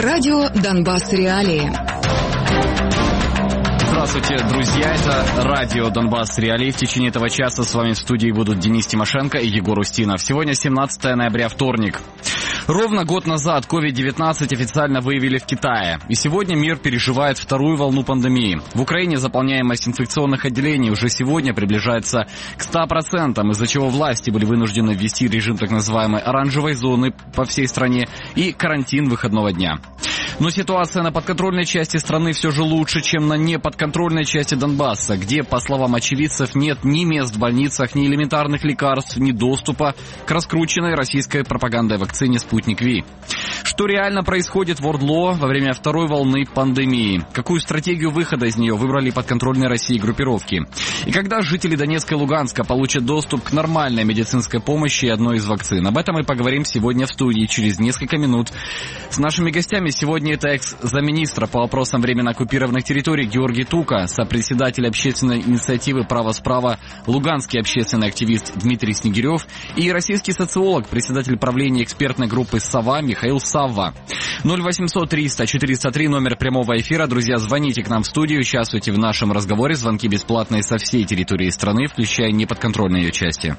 Радио «Донбасс. Реалии». Здравствуйте, друзья. Это радио «Донбасс. Реалии». В течение этого часа с вами в студии будут Денис Тимошенко и Егор Устинов. Сегодня 17 ноября, вторник. Ровно год назад COVID-19 официально выявили в Китае. И сегодня мир переживает вторую волну пандемии. В Украине заполняемость инфекционных отделений уже сегодня приближается к 100%, из-за чего власти были вынуждены ввести режим так называемой оранжевой зоны по всей стране и карантин выходного дня. Но ситуация на подконтрольной части страны все же лучше, чем на неподконтрольной части Донбасса, где, по словам очевидцев, нет ни мест в больницах, ни элементарных лекарств, ни доступа к раскрученной российской пропагандой вакцине «Спутник Ви». Что реально происходит в ОРДЛО во время второй волны пандемии? Какую стратегию выхода из нее выбрали подконтрольные России группировки? И когда жители Донецка и Луганска получат доступ к нормальной медицинской помощи и одной из вакцин? Об этом мы поговорим сегодня в студии через несколько минут. С нашими гостями сегодня это экс-замминистра по вопросам временно оккупированных территорий Георгий Тука, сопредседатель общественной инициативы «Право справа» луганский общественный активист Дмитрий Снегирев и российский социолог, председатель правления экспертной группы «Сова» Михаил Савва. 0800 300 403 номер прямого эфира. Друзья, звоните к нам в студию, участвуйте в нашем разговоре. Звонки бесплатные со всей территории страны, включая неподконтрольные ее части.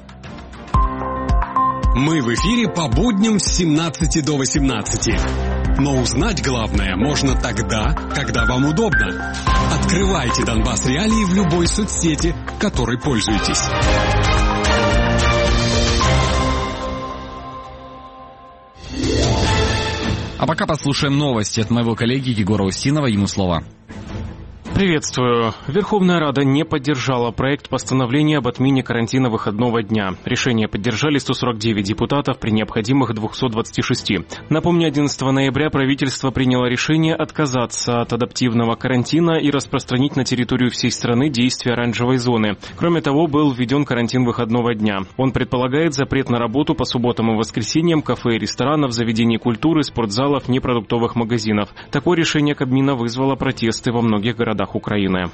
Мы в эфире по будням с 17 до 18. Но узнать главное можно тогда, когда вам удобно. Открывайте «Донбасс. Реалии» в любой соцсети, которой пользуетесь. А пока послушаем новости от моего коллеги Егора Устинова. Ему слово. Приветствую. Верховная Рада не поддержала проект постановления об отмене карантина выходного дня. Решение поддержали 149 депутатов при необходимых 226. Напомню, 11 ноября правительство приняло решение отказаться от адаптивного карантина и распространить на территорию всей страны действие оранжевой зоны. Кроме того, был введен карантин выходного дня. Он предполагает запрет на работу по субботам и воскресеньям кафе и ресторанов, заведений культуры, спортзалов, непродуктовых магазинов. Такое решение Кабмина вызвало протесты во многих городах Украины.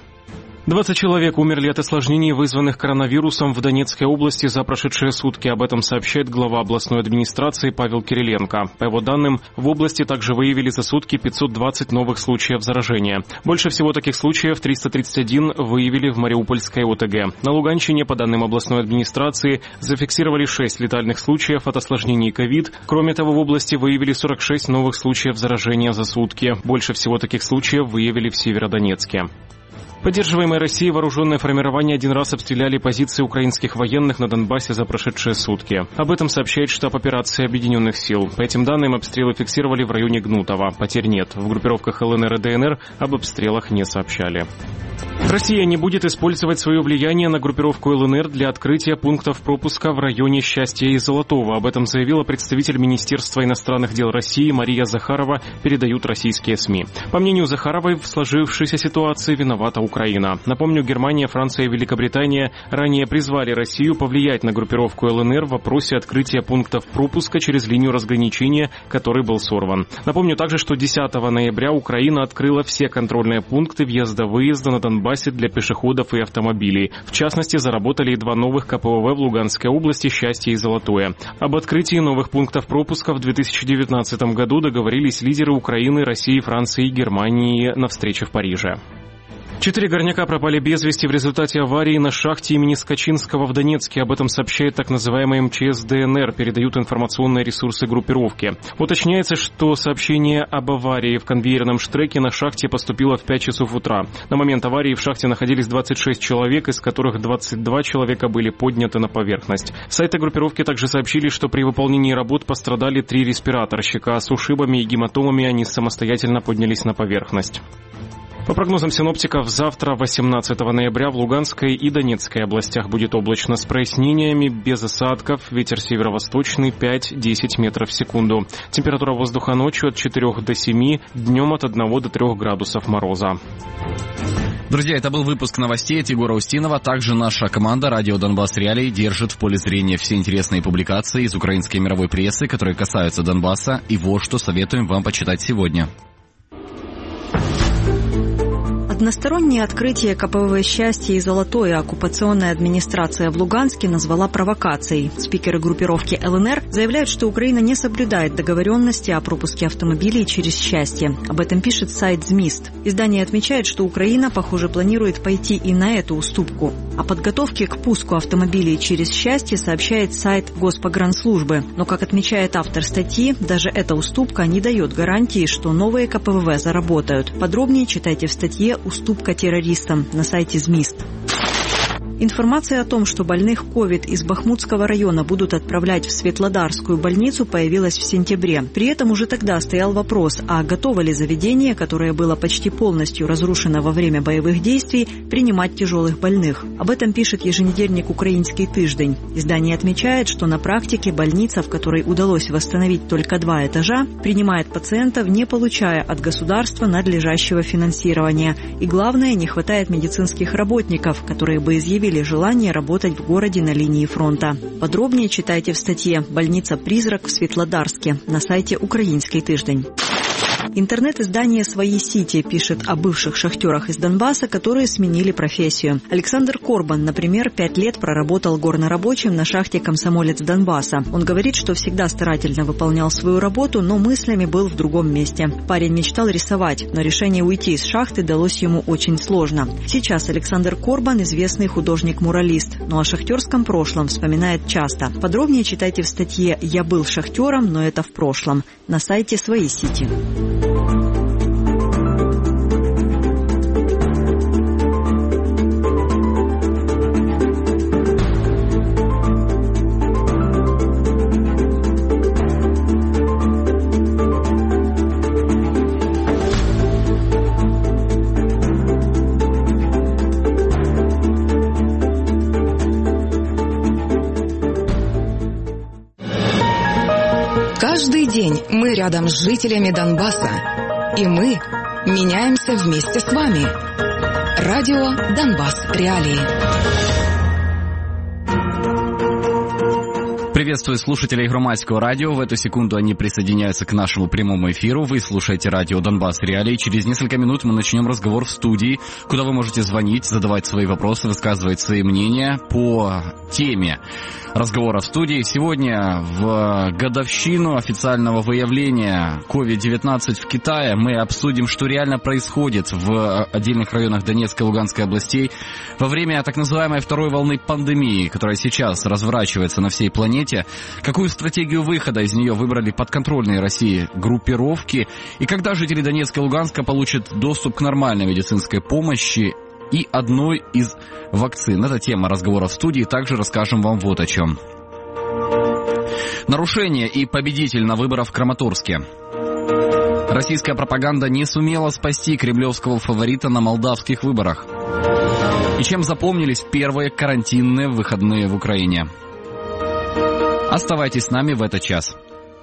20 человек умерли от осложнений, вызванных коронавирусом в Донецкой области за прошедшие сутки. Об этом сообщает глава областной администрации Павел Кириленко. По его данным, в области также выявили за сутки 520 новых случаев заражения. Больше всего таких случаев, 331, выявили в Мариупольской ОТГ. На Луганщине, по данным областной администрации, зафиксировали 6 летальных случаев от осложнений ковид. Кроме того, в области выявили 46 новых случаев заражения за сутки. Больше всего таких случаев выявили в Северодонецке. Поддерживаемые Россией вооруженные формирования один раз обстреляли позиции украинских военных на Донбассе за прошедшие сутки. Об этом сообщает штаб операции Объединенных сил. По этим данным, обстрелы фиксировали в районе Гнутова. Потерь нет. В группировках ЛНР и ДНР об обстрелах не сообщали. Россия не будет использовать свое влияние на группировку ЛНР для открытия пунктов пропуска в районе Счастья и Золотого. Об этом заявила представитель Министерства иностранных дел России Мария Захарова, передают российские СМИ. По мнению Захаровой, в сложившейся ситуации виновата Украина. Напомню, Германия, Франция и Великобритания ранее призвали Россию повлиять на группировку ЛНР в вопросе открытия пунктов пропуска через линию разграничения, который был сорван. Напомню также, что 10 ноября Украина открыла все контрольные пункты въезда-выезда на Донбассе для пешеходов и автомобилей. В частности, заработали и 2 новых КПВВ в Луганской области «Счастье» и «Золотое». Об открытии новых пунктов пропуска в 2019 году договорились лидеры Украины, России, Франции и Германии на встрече в Париже. 4 горняка пропали без вести в результате аварии на шахте имени Скачинского в Донецке.Об этом сообщает так называемый МЧС ДНР, передают информационные ресурсы группировки. Уточняется, что сообщение об аварии в конвейерном штреке на шахте поступило в 5 часов утра. На момент аварии в шахте находились 26 человек, из которых 22 человека были подняты на поверхность. Сайты группировки также сообщили, что при выполнении работ пострадали 3 респираторщика, а с ушибами и гематомами они самостоятельно поднялись на поверхность. По прогнозам синоптиков, завтра, 18 ноября, в Луганской и Донецкой областях будет облачно с прояснениями, без осадков, ветер северо-восточный 5-10 метров в секунду. Температура воздуха ночью от 4 до 7, днем от 1 до 3 градусов мороза. Друзья, это был выпуск новостей от Егора Устинова. Также наша команда «Радио Донбасс. Реалии» держит в поле зрения все интересные публикации из украинской и мировой прессы, которые касаются Донбасса, и вот что советуем вам почитать сегодня. Одностороннее открытие КПВВ «Счастье» и «Золотое» оккупационная администрация в Луганске назвала провокацией. Спикеры группировки ЛНР заявляют, что Украина не соблюдает договоренности о пропуске автомобилей через «Счастье». Об этом пишет сайт «ЗМИСТ». Издание отмечает, что Украина, похоже, планирует пойти и на эту уступку. О подготовке к пуску автомобилей через «Счастье» сообщает сайт Госпогранслужбы. Но, как отмечает автор статьи, даже эта уступка не дает гарантии, что новые КПВВ заработают. Подробнее читайте в статье «Уступка террористам» на сайте ЗМИСТ. Информация о том, что больных COVID из Бахмутского района будут отправлять в Светлодарскую больницу, появилась в сентябре. При этом уже тогда стоял вопрос, а готово ли заведение, которое было почти полностью разрушено во время боевых действий, принимать тяжелых больных. Об этом пишет еженедельник «Украинский тиждень». Издание отмечает, что на практике больница, в которой удалось восстановить только 2 этажа, принимает пациентов, не получая от государства надлежащего финансирования. И главное, не хватает медицинских работников, которые бы изъявили желание работать в городе на линии фронта. Подробнее читайте в статье «Больница «Призрак» в Светлодарске» на сайте «Украинский тиждень». Интернет-издание «Свои Сити» пишет о бывших шахтерах из Донбасса, которые сменили профессию. Александр Корбан, например, 5 лет проработал горнорабочим на шахте «Комсомолец» Донбасса. Он говорит, что всегда старательно выполнял свою работу, но мыслями был в другом месте. Парень мечтал рисовать, но решение уйти из шахты далось ему очень сложно. Сейчас Александр Корбан – известный художник-муралист, но о шахтерском прошлом вспоминает часто. Подробнее читайте в статье «Я был шахтером, но это в прошлом» на сайте «Свои Сити». Каждый день мы рядом с жителями Донбасса, и мы меняемся вместе с вами. Радио «Донбасс. Реалии». Приветствую слушателей Громадского радио. В эту секунду они присоединяются к нашему прямому эфиру. Вы слушаете радио «Донбасс. Реалии». Через несколько минут мы начнем разговор в студии, куда вы можете звонить, задавать свои вопросы, высказывать свои мнения по теме разговора в студии. Сегодня в годовщину официального выявления COVID-19 в Китае мы обсудим, что реально происходит в отдельных районах Донецкой и Луганской областей во время так называемой второй волны пандемии, которая сейчас разворачивается на всей планете. Какую стратегию выхода из нее выбрали подконтрольные России группировки, и когда жители Донецка и Луганска получат доступ к нормальной медицинской помощи и одной из вакцин. Это тема разговора в студии. Также расскажем вам вот о чем. Нарушение и победитель на выборах в Краматорске. Российская пропаганда не сумела спасти кремлевского фаворита на молдавских выборах. И чем запомнились первые карантинные выходные в Украине? Оставайтесь с нами в этот час.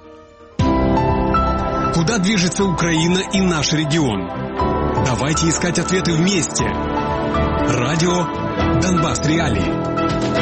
Куда движется Украина и наш регион? Давайте искать ответы вместе. Радио «Донбасс. Реалии».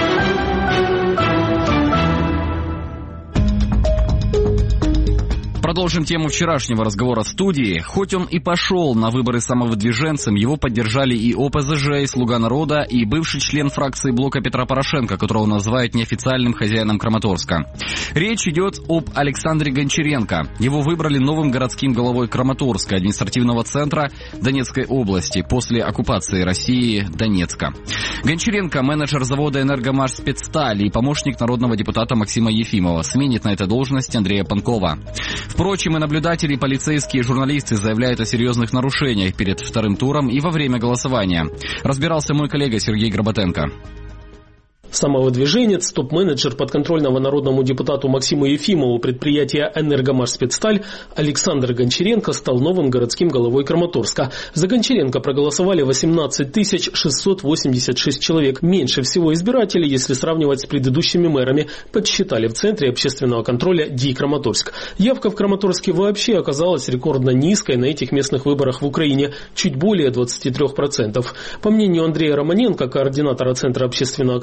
Продолжим тему вчерашнего разговора в студии. Хоть он и пошел на выборы самовыдвиженцем, его поддержали и ОПЗЖ, и «Слуга народа», и бывший член фракции блока Петра Порошенко, которого называют неофициальным хозяином Краматорска. Речь идет об Александре Гончаренко. Его выбрали новым городским головой Краматорска, административного центра Донецкой области, после оккупации России Донецка. Гончаренко – менеджер завода «Энергомаш-Спецсталь» и помощник народного депутата Максима Ефимова. Сменит на этой должности Андрея Панкова. Впрочем, и наблюдатели, и полицейские, и журналисты заявляют о серьезных нарушениях перед вторым туром и во время голосования. Разбирался мой коллега Сергей Гработенко. Самовыдвиженец, топ-менеджер подконтрольного народному депутату Максиму Ефимову предприятия «Энергомаш-Спецсталь» Александр Гончаренко стал новым городским головой Краматорска. За Гончаренко проголосовали 18 686 человек. Меньше всего избирателей, если сравнивать с предыдущими мэрами, подсчитали в Центре общественного контроля ДИ Краматорск. Явка в Краматорске вообще оказалась рекордно низкой на этих местных выборах в Украине, чуть более 23%. По мнению Андрея Романенко, координатора Центра общественного контроля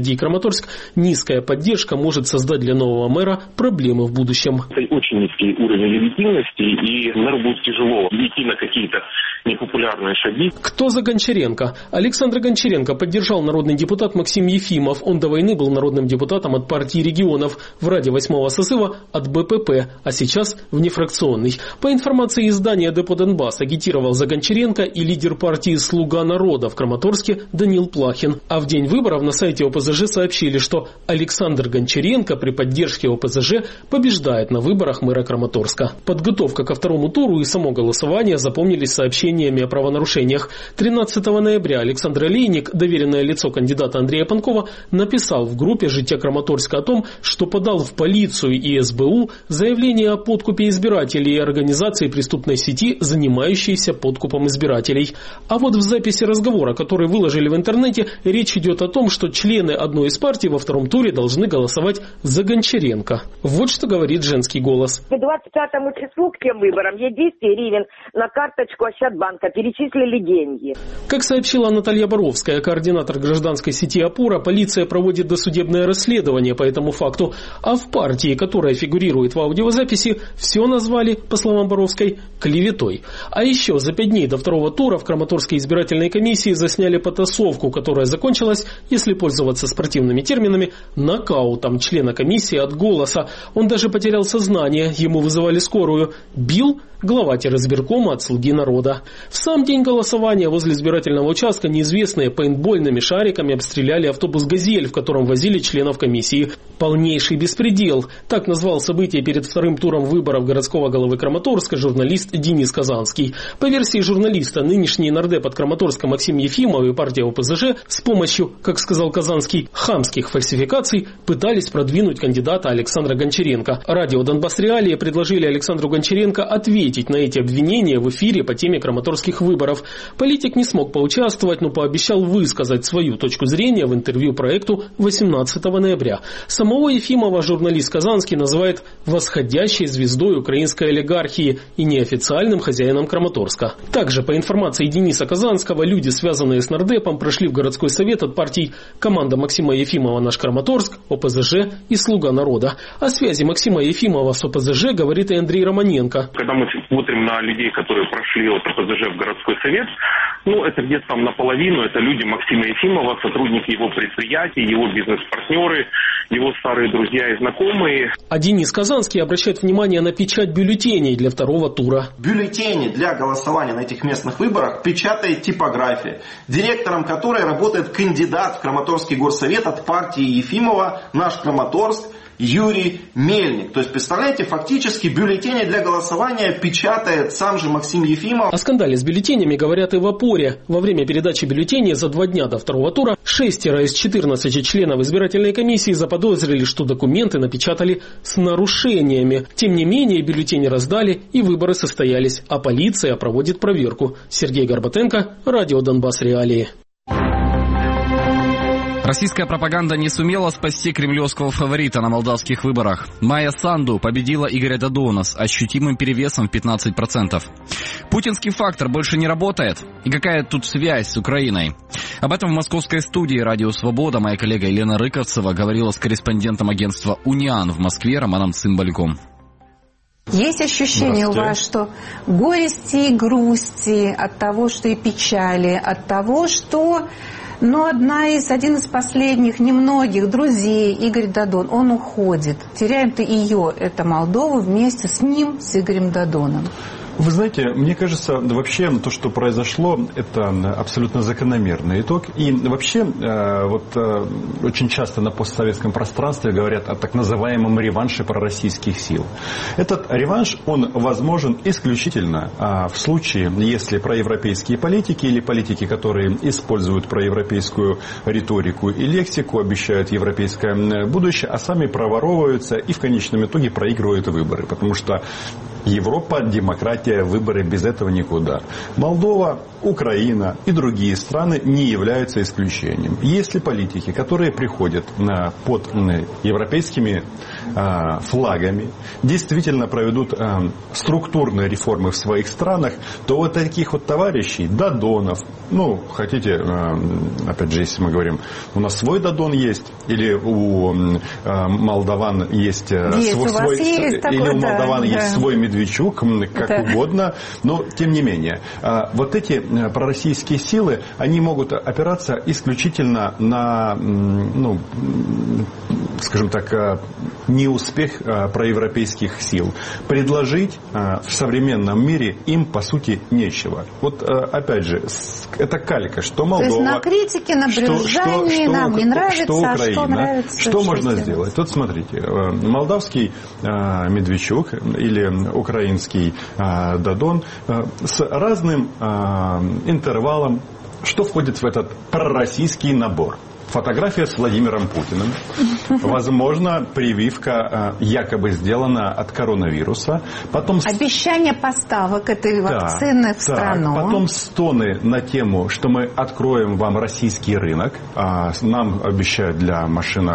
городе Краматорск, низкая поддержка может создать для нового мэра проблемы в будущем. Это очень низкий уровень легитимности, и мэру будет тяжело идти на какие-то непопулярные шаги. Кто за Гончаренко? Александра Гончаренко поддержал народный депутат Максим Ефимов. Он до войны был народным депутатом от партии регионов, в Раде 8-го созыва от БПП, а сейчас внефракционный. По информации издания «Депо Донбасс», агитировал за Гончаренко и лидер партии «Слуга народа» в Краматорске Данил Плахин. А в день выборов на сайте ОПЗЖ сообщили, что Александр Гончаренко при поддержке ОПЗЖ побеждает на выборах мэра Краматорска. Подготовка ко второму туру и само голосование запомнились сообщениями о правонарушениях. 13 ноября Александр Олейник, доверенное лицо кандидата Андрея Панкова, написал в группе «Жития Краматорска» о том, что подал в полицию и СБУ заявление о подкупе избирателей и организации преступной сети, занимающейся подкупом избирателей. А вот в записи разговора, который выложили в интернете, речь идет о том, что члены одной из партий во втором туре должны голосовать за Гончаренко. Вот что говорит женский голос. К 25 числу, к тем выборам, ей 200 гривен на карточку Ощадбанка перечислили деньги. Как сообщила Наталья Боровская, координатор гражданской сети «Опора», полиция проводит досудебное расследование по этому факту. А в партии, которая фигурирует в аудиозаписи, все назвали, по словам Боровской, клеветой. А еще за 5 дней до второго тура в Краматорской избирательной комиссии засняли потасовку, которая закончилась, если пользоваться спортивными терминами, нокаутом члена комиссии от голоса. Он даже потерял сознание, ему вызывали скорую. Бил глава террасбиркома от «Слуги народа». В сам день голосования возле избирательного участка неизвестные пейнтбольными шариками обстреляли автобус «Газель», в котором возили членов комиссии. Полнейший беспредел. Так назвал событие перед вторым туром выборов городского головы Краматорска журналист Денис Казанский. По версии журналиста, нынешний нардеп от Краматорска Максим Ефимов и партия ОПЗЖ с помощью, как сказал Казанский, хамских фальсификаций пытались продвинуть кандидата Александра Гончаренко. Радио «Донбасс Реалии» предложили Александру Гончаренко ответить на эти обвинения в эфире по теме краматорских выборов. Политик не смог поучаствовать, но пообещал высказать свою точку зрения в интервью проекту 18 ноября. Самого Ефимова журналист Казанский называет восходящей звездой украинской олигархии и неофициальным хозяином Краматорска. Также, по информации Дениса Казанского, люди, связанные с нардепом, прошли в городской совет от партий «Команда Максима Ефимова «Наш Краматорск», ОПЗЖ и «Слуга народа». О связи Максима Ефимова с ОПЗЖ говорит и Андрей Романенко. Когда мы смотрим на людей, которые прошли от ОПЗЖ в городской совет, это где-то там наполовину, это люди Максима Ефимова, сотрудники его предприятий, его бизнес-партнеры, его старые друзья и знакомые. А Денис Казанский обращает внимание на печать бюллетеней для второго тура. Бюллетени для голосования на этих местных выборах печатает типография, директором которой работает кандидат в Краматорский горсовет от партии Ефимова «Наш Краматорск» Юрий Мельник. То есть, представляете, фактически бюллетени для голосования печатает сам же Максим Ефимов. О скандале с бюллетенями говорят и в «Опоре». Во время передачи бюллетеней за 2 дня до второго тура 6 из 14 членов избирательной комиссии заподозрили, что документы напечатали с нарушениями. Тем не менее, бюллетени раздали и выборы состоялись, а полиция проводит проверку. Сергей Горбатенко, Радио Донбасс Реалии. Российская пропаганда не сумела спасти кремлевского фаворита на молдавских выборах. Майя Санду победила Игоря Додона с ощутимым перевесом в 15%. Путинский фактор больше не работает? И какая тут связь с Украиной? Об этом в московской студии «Радио Свобода» моя коллега Елена Рыковцева говорила с корреспондентом агентства «Униан» в Москве Романом Цымбальком. Есть ощущение у вас, что горести и грусти от того, что и печали, от того, что... Но один из последних немногих друзей, Игорь Додон, он уходит. Теряем-то ее, это Молдову, вместе с ним, с Игорем Додоном. Вы знаете, мне кажется, вообще то, что произошло, это абсолютно закономерный итог. И вообще, очень часто на постсоветском пространстве говорят о так называемом реванше пророссийских сил. Этот реванш, он возможен исключительно в случае, если проевропейские политики или политики, которые используют проевропейскую риторику и лексику, обещают европейское будущее, а сами проворовываются и в конечном итоге проигрывают выборы. Потому что Европа, демократия, выборы, без этого никуда. Молдова Украина и другие страны не являются исключением. Если политики, которые приходят под европейскими флагами, действительно проведут структурные реформы в своих странах, то вот таких вот товарищей, Додонов, ну, хотите, опять же, если мы говорим, у нас свой Додон есть, или у молдаван есть свой, или у молдаван есть свой Медведчук, как угодно, но тем не менее, вот эти пророссийские силы, они могут опираться исключительно на, ну, скажем так, неуспех проевропейских сил. Предложить в современном мире им, по сути, нечего. Вот, опять же, это калька, что Молдова... То есть на критике, на брюзжании нам не нравится, что Украина, а что нравится... Что можно сделать? Вот смотрите, молдавский Медведчук или украинский Додон с разным интервалом, что входит в этот пророссийский набор. Фотография с Владимиром Путиным. Возможно, прививка якобы сделана от коронавируса. Потом... Обещание поставок этой вакцины в страну. Потом стоны на тему, что мы откроем вам российский рынок. Нам обещают для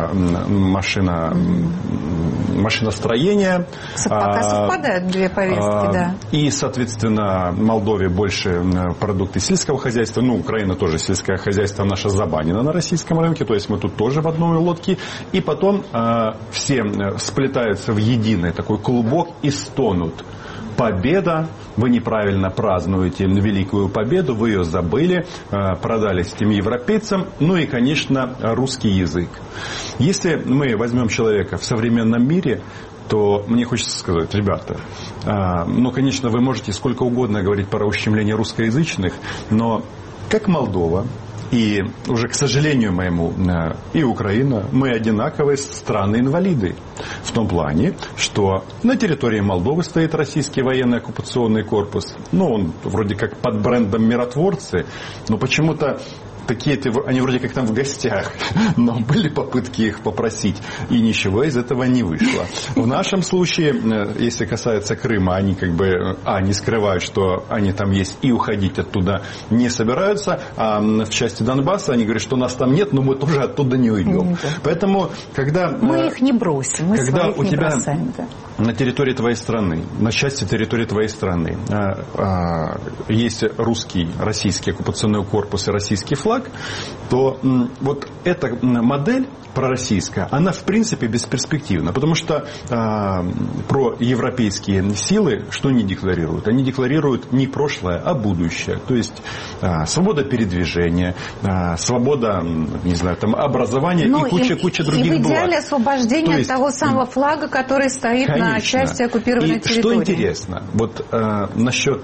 машиностроения. Пока совпадают две повестки, да. И, соответственно, Молдове больше продукты сельского хозяйства. Ну, Украина тоже сельское хозяйство наше забанено на российском рынке, то есть мы тут тоже в одной лодке. И потом все сплетаются в единый такой клубок и стонут. Победа, вы неправильно празднуете великую победу, вы ее забыли, продались этим европейцам, ну и, конечно, русский язык. Если мы возьмем человека в современном мире, то мне хочется сказать, ребята, ну, конечно, вы можете сколько угодно говорить про ущемление русскоязычных, но как Молдова, и уже, к сожалению моему, и Украина, мы одинаковые страны-инвалиды. В том плане, что на территории Молдовы стоит российский военный оккупационный корпус. Ну, он вроде как под брендом миротворцы, но почему-то такие, они вроде как там в гостях, но были попытки их попросить, и ничего из этого не вышло. В нашем случае, если касается Крыма, они как бы, не скрывают, что они там есть, и уходить оттуда не собираются, а в части Донбасса они говорят, что нас там нет, но мы тоже оттуда не уйдем. Поэтому, когда... Мы их не бросим, мы когда своих у не тебя бросаем, да. На территории твоей страны, на части территории твоей страны есть российский оккупационный корпус и российский флаг, то вот эта модель пророссийская, она в принципе бесперспективна, потому что проевропейские силы что они декларируют? Они декларируют не прошлое, а будущее. То есть свобода передвижения, свобода, не знаю, там, образования и куча других благ. И в идеале освобождение от того самого флага, который стоит на части оккупированной территории. Что интересно, вот насчет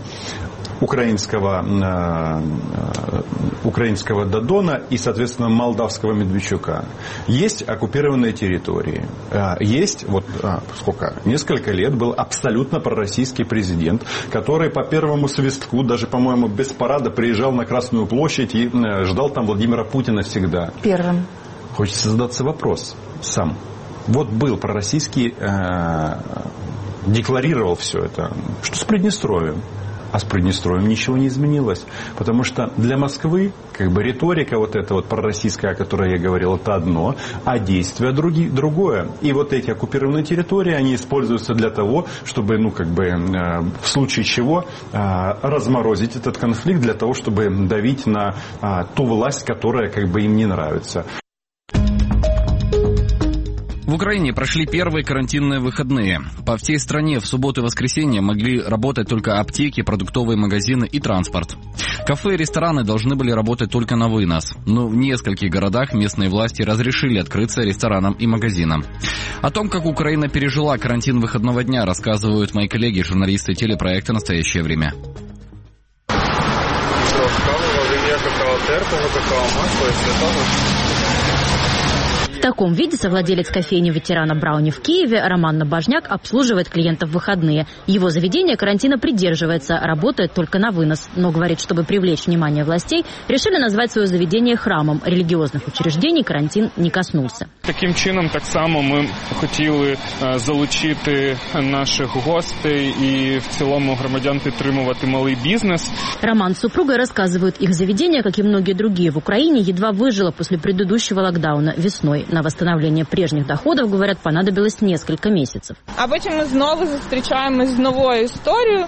украинского Додона и, соответственно, молдавского Медведчука. Есть оккупированные территории. Есть, несколько лет был абсолютно пророссийский президент, который по первому свистку, даже, по-моему, без парада приезжал на Красную площадь и ждал там Владимира Путина всегда. Первым. Хочется задаться вопрос сам. Вот был пророссийский, декларировал все это. Что с Приднестровьем? А с Приднестровьем ничего не изменилось. Потому что для Москвы риторика вот эта вот пророссийская, о которой я говорил, это одно, а действие другое. И вот эти оккупированные территории, они используются для того, чтобы, в случае чего разморозить этот конфликт, для того, чтобы давить на ту власть, которая им не нравится. В Украине прошли первые карантинные выходные. По всей стране в субботу и воскресенье могли работать только аптеки, продуктовые магазины и транспорт. Кафе и рестораны должны были работать только на вынос. Но в нескольких городах местные власти разрешили открыться ресторанам и магазинам. О том, как Украина пережила карантин выходного дня, рассказывают мои коллеги, журналисты телепроекта «Настоящее время». таком виде совладелец кофейни ветерана Брауни в Киеве Роман Набожняк обслуживает клиентов в выходные. Его заведение карантина придерживается, работает только на вынос. Но, говорит, чтобы привлечь внимание властей, решили назвать свое заведение храмом. Религиозных учреждений карантин не коснулся. Таким чином, так само ми хотіли залучити наших гостей і в цілому громадян підтримувати малий бизнес. Роман с супругой рассказывают, их заведение, как и многие другие в Украине, едва выжило после предыдущего локдауна весной. На восстановление прежних доходов, говорят, понадобилось несколько месяцев. А потім ми знову зустрічаємось з новою історією,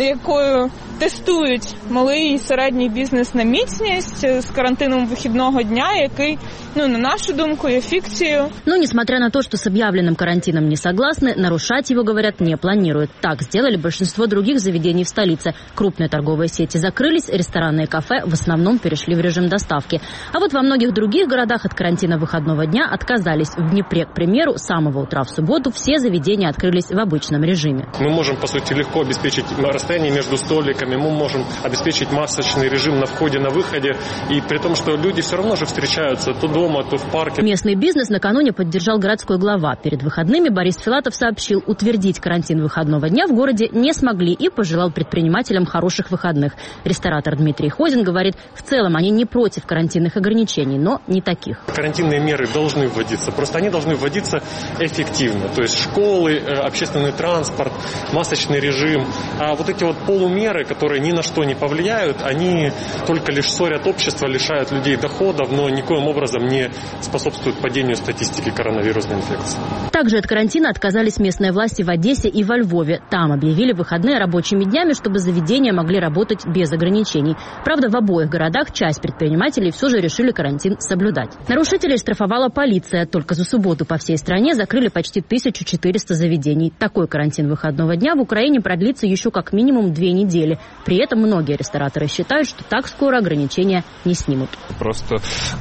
якою тестують малий і середній бізнес на міцність з карантином вихідного дня, який, на нашу думку, є фикцией. Но, несмотря на то, что с объявленным карантином не согласны, нарушать его, говорят, не планируют. Так сделали большинство других заведений в столице. Крупные торговые сети закрылись, рестораны и кафе в основном перешли в режим доставки. А вот во многих других городах от карантина выходного дня отказались. В Днепре, к примеру, с самого утра в субботу все заведения открылись в обычном режиме. Мы можем, по сути, легко обеспечить расстояние между столиками, мы можем обеспечить масочный режим на входе, на выходе, и при том, что люди все равно же встречаются то дома, то в парке. Местный бизнес накануне поддержал городской глава. Перед выходными Борис Филатов сообщил, утвердить карантин выходного дня в городе не смогли и пожелал предпринимателям хороших выходных. Ресторатор Дмитрий Хозин говорит, в целом они не против карантинных ограничений, но не таких. Карантинные меры должны вводиться, просто они должны вводиться эффективно. То есть школы, общественный транспорт, масочный режим. А вот эти вот полумеры, которые ни на что не повлияют, они только лишь ссорят общество, лишают людей доходов, но никоим образом не способствуют падению статистики коронавирусной инфекции. Также от карантина отказались местные власти в Одессе и во Львове. Там объявили выходные рабочими днями, чтобы заведения могли работать без ограничений. Правда, в обоих городах часть предпринимателей все же решили карантин соблюдать. Нарушителей штрафовала полиция. Только за субботу по всей стране закрыли почти 1400 заведений. Такой карантин выходного дня в Украине продлится еще как минимум 2 недели. При этом многие рестораторы считают, что так скоро ограничения не снимут. Просто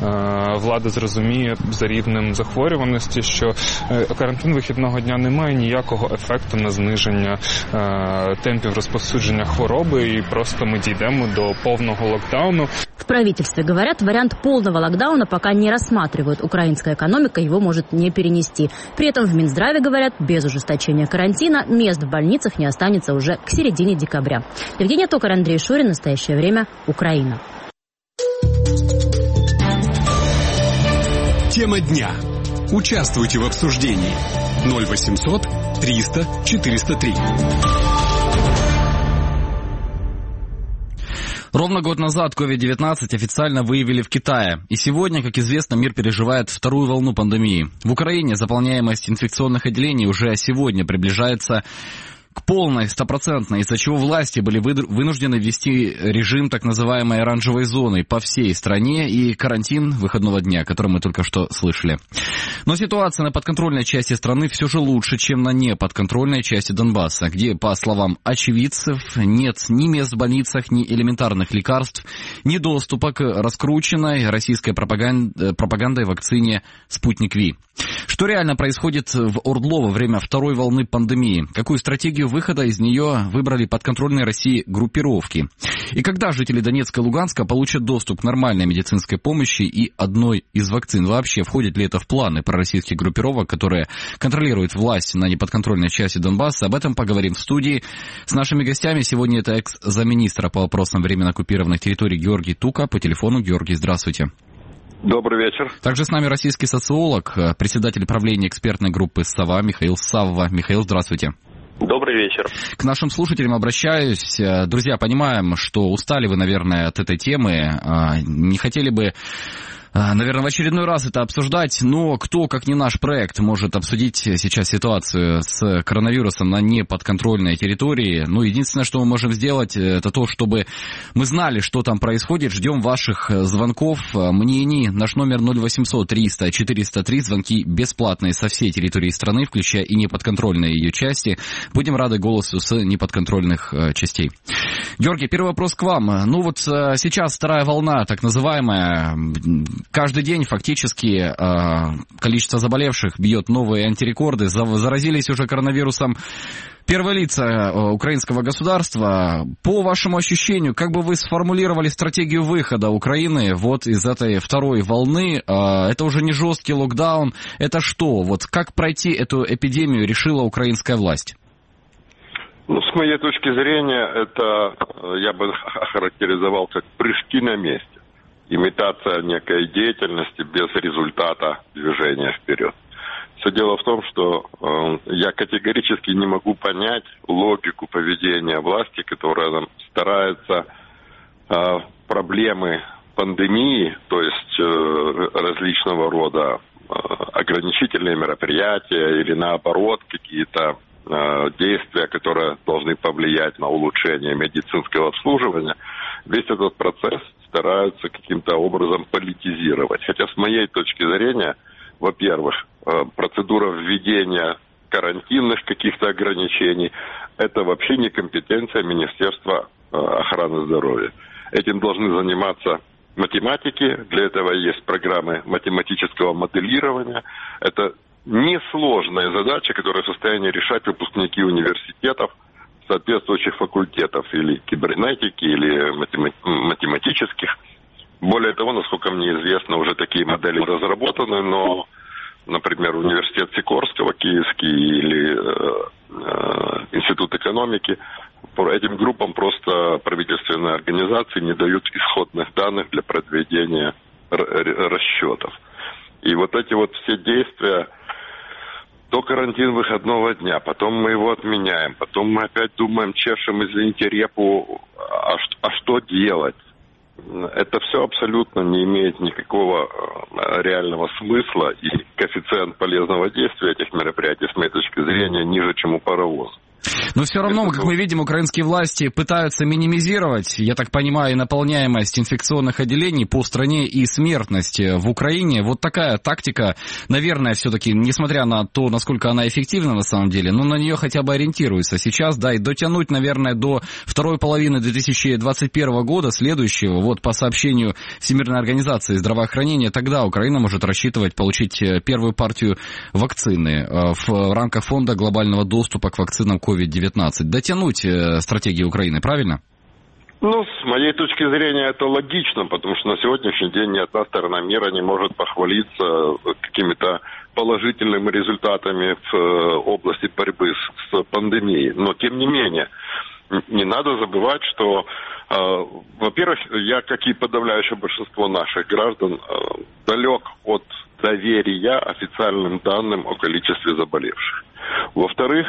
влада зрозуміє за рівнем захворюваності, що карантин вихідного дня не має ніякого ефекту на зниження темпів розповсюдження хвороби, і просто ми дійдемо до повного локдауну. В правительстве говорят, вариант полного локдауна пока не рассматривают. Украинская экономика его может не перенести. При этом в Минздраве говорят, без ужесточения карантина мест в больницах не останется уже к середине декабря. Евгения Токарь, Андрей Шурин. В настоящее время Украина. Тема дня. Участвуйте в обсуждении. 0800 300 403. Ровно год назад COVID-19 официально выявили в Китае. И сегодня, как известно, мир переживает вторую волну пандемии. В Украине заполняемость инфекционных отделений уже сегодня приближается к полной, 100%, из-за чего власти были вынуждены ввести режим так называемой оранжевой зоны по всей стране и карантин выходного дня, который мы только что слышали. Но ситуация на подконтрольной части страны все же лучше, чем на неподконтрольной части Донбасса, где, по словам очевидцев, нет ни мест в больницах, ни элементарных лекарств, ни доступа к раскрученной российской пропагандой вакцине «Спутник Ви». Что реально происходит в ОРДЛО во время второй волны пандемии? Какую стратегию выхода из нее выбрали подконтрольные России группировки? И когда жители Донецка и Луганска получат доступ к нормальной медицинской помощи и одной из вакцин? Вообще, входит ли это в планы пророссийских группировок, которые контролируют власть на неподконтрольной части Донбасса? Об этом поговорим в студии с нашими гостями. Сегодня это экс-замминистра по вопросам временно оккупированных территорий Георгий Тука. По телефону. Георгий, здравствуйте. Добрый вечер. Также с нами российский социолог, председатель правления экспертной группы «Сова» Михаил Савва. Михаил, здравствуйте. Добрый вечер. К нашим слушателям обращаюсь. Друзья, понимаем, что устали вы, наверное, от этой темы. Не хотели бы, наверное, в очередной раз это обсуждать, но кто, как не наш проект, может обсудить сейчас ситуацию с коронавирусом на неподконтрольной территории. Ну, единственное, что мы можем сделать, это то, чтобы мы знали, что там происходит. Ждем ваших звонков, мнений. Наш номер 0800 300 403. Звонки бесплатные со всей территории страны, включая и неподконтрольные ее части. Будем рады голосу с неподконтрольных частей. Георгий, первый вопрос к вам. Ну вот сейчас вторая волна, так называемая, каждый день фактически количество заболевших бьет новые антирекорды. Заразились уже коронавирусом первые лица украинского государства. По вашему ощущению, как бы вы сформулировали стратегию выхода Украины вот из этой второй волны? Это уже не жесткий локдаун. Это что? Вот как пройти эту эпидемию решила украинская власть? Ну, с моей точки зрения, это я бы охарактеризовал как прыжки на месте. Имитация некой деятельности без результата движения вперед. Все дело в том, что я категорически не могу понять логику поведения власти, которая старается проблемы пандемии, то есть различного рода ограничительные мероприятия или наоборот какие-то действия, которые должны повлиять на улучшение медицинского обслуживания, весь этот процесс стараются каким-то образом политизировать. Хотя с моей точки зрения, во-первых, процедура введения карантинных каких-то ограничений – это вообще не компетенция Министерства охраны здоровья. Этим должны заниматься математики, для этого есть программы математического моделирования. Это несложная задача, которую в состоянии решать выпускники университетов, соответствующих факультетов или кибернетики, или математических. Более того, насколько мне известно, уже такие модели разработаны, но, например, университет Сикорского, Киевский или Институт экономики, по этим группам просто правительственные организации не дают исходных данных для проведения расчетов. И вот эти вот все действия, то карантин выходного дня, потом мы его отменяем, потом мы опять думаем, чешем, извините, репу, а что делать? Это все абсолютно не имеет никакого реального смысла, и коэффициент полезного действия этих мероприятий, с моей точки зрения, ниже, чем у паровоза. Но все равно, как мы видим, украинские власти пытаются минимизировать, я так понимаю, наполняемость инфекционных отделений по стране и смертность в Украине. Вот такая тактика, наверное, все-таки, несмотря на то, насколько она эффективна на самом деле, но на нее хотя бы ориентируется сейчас, да, и дотянуть, наверное, до второй половины 2021 года, следующего, вот по сообщению Всемирной организации здравоохранения, тогда Украина может рассчитывать получить первую партию вакцины в рамках фонда глобального доступа к вакцинам COVID-19. Дотянуть стратегию Украины, правильно? Ну, с моей точки зрения, это логично, потому что на сегодняшний день ни одна сторона мира не может похвалиться какими-то положительными результатами в области борьбы с пандемией. Но, тем не менее, не надо забывать, что, во-первых, я, как и подавляющее большинство наших граждан, далек от доверия официальным данным о количестве заболевших. Во-вторых,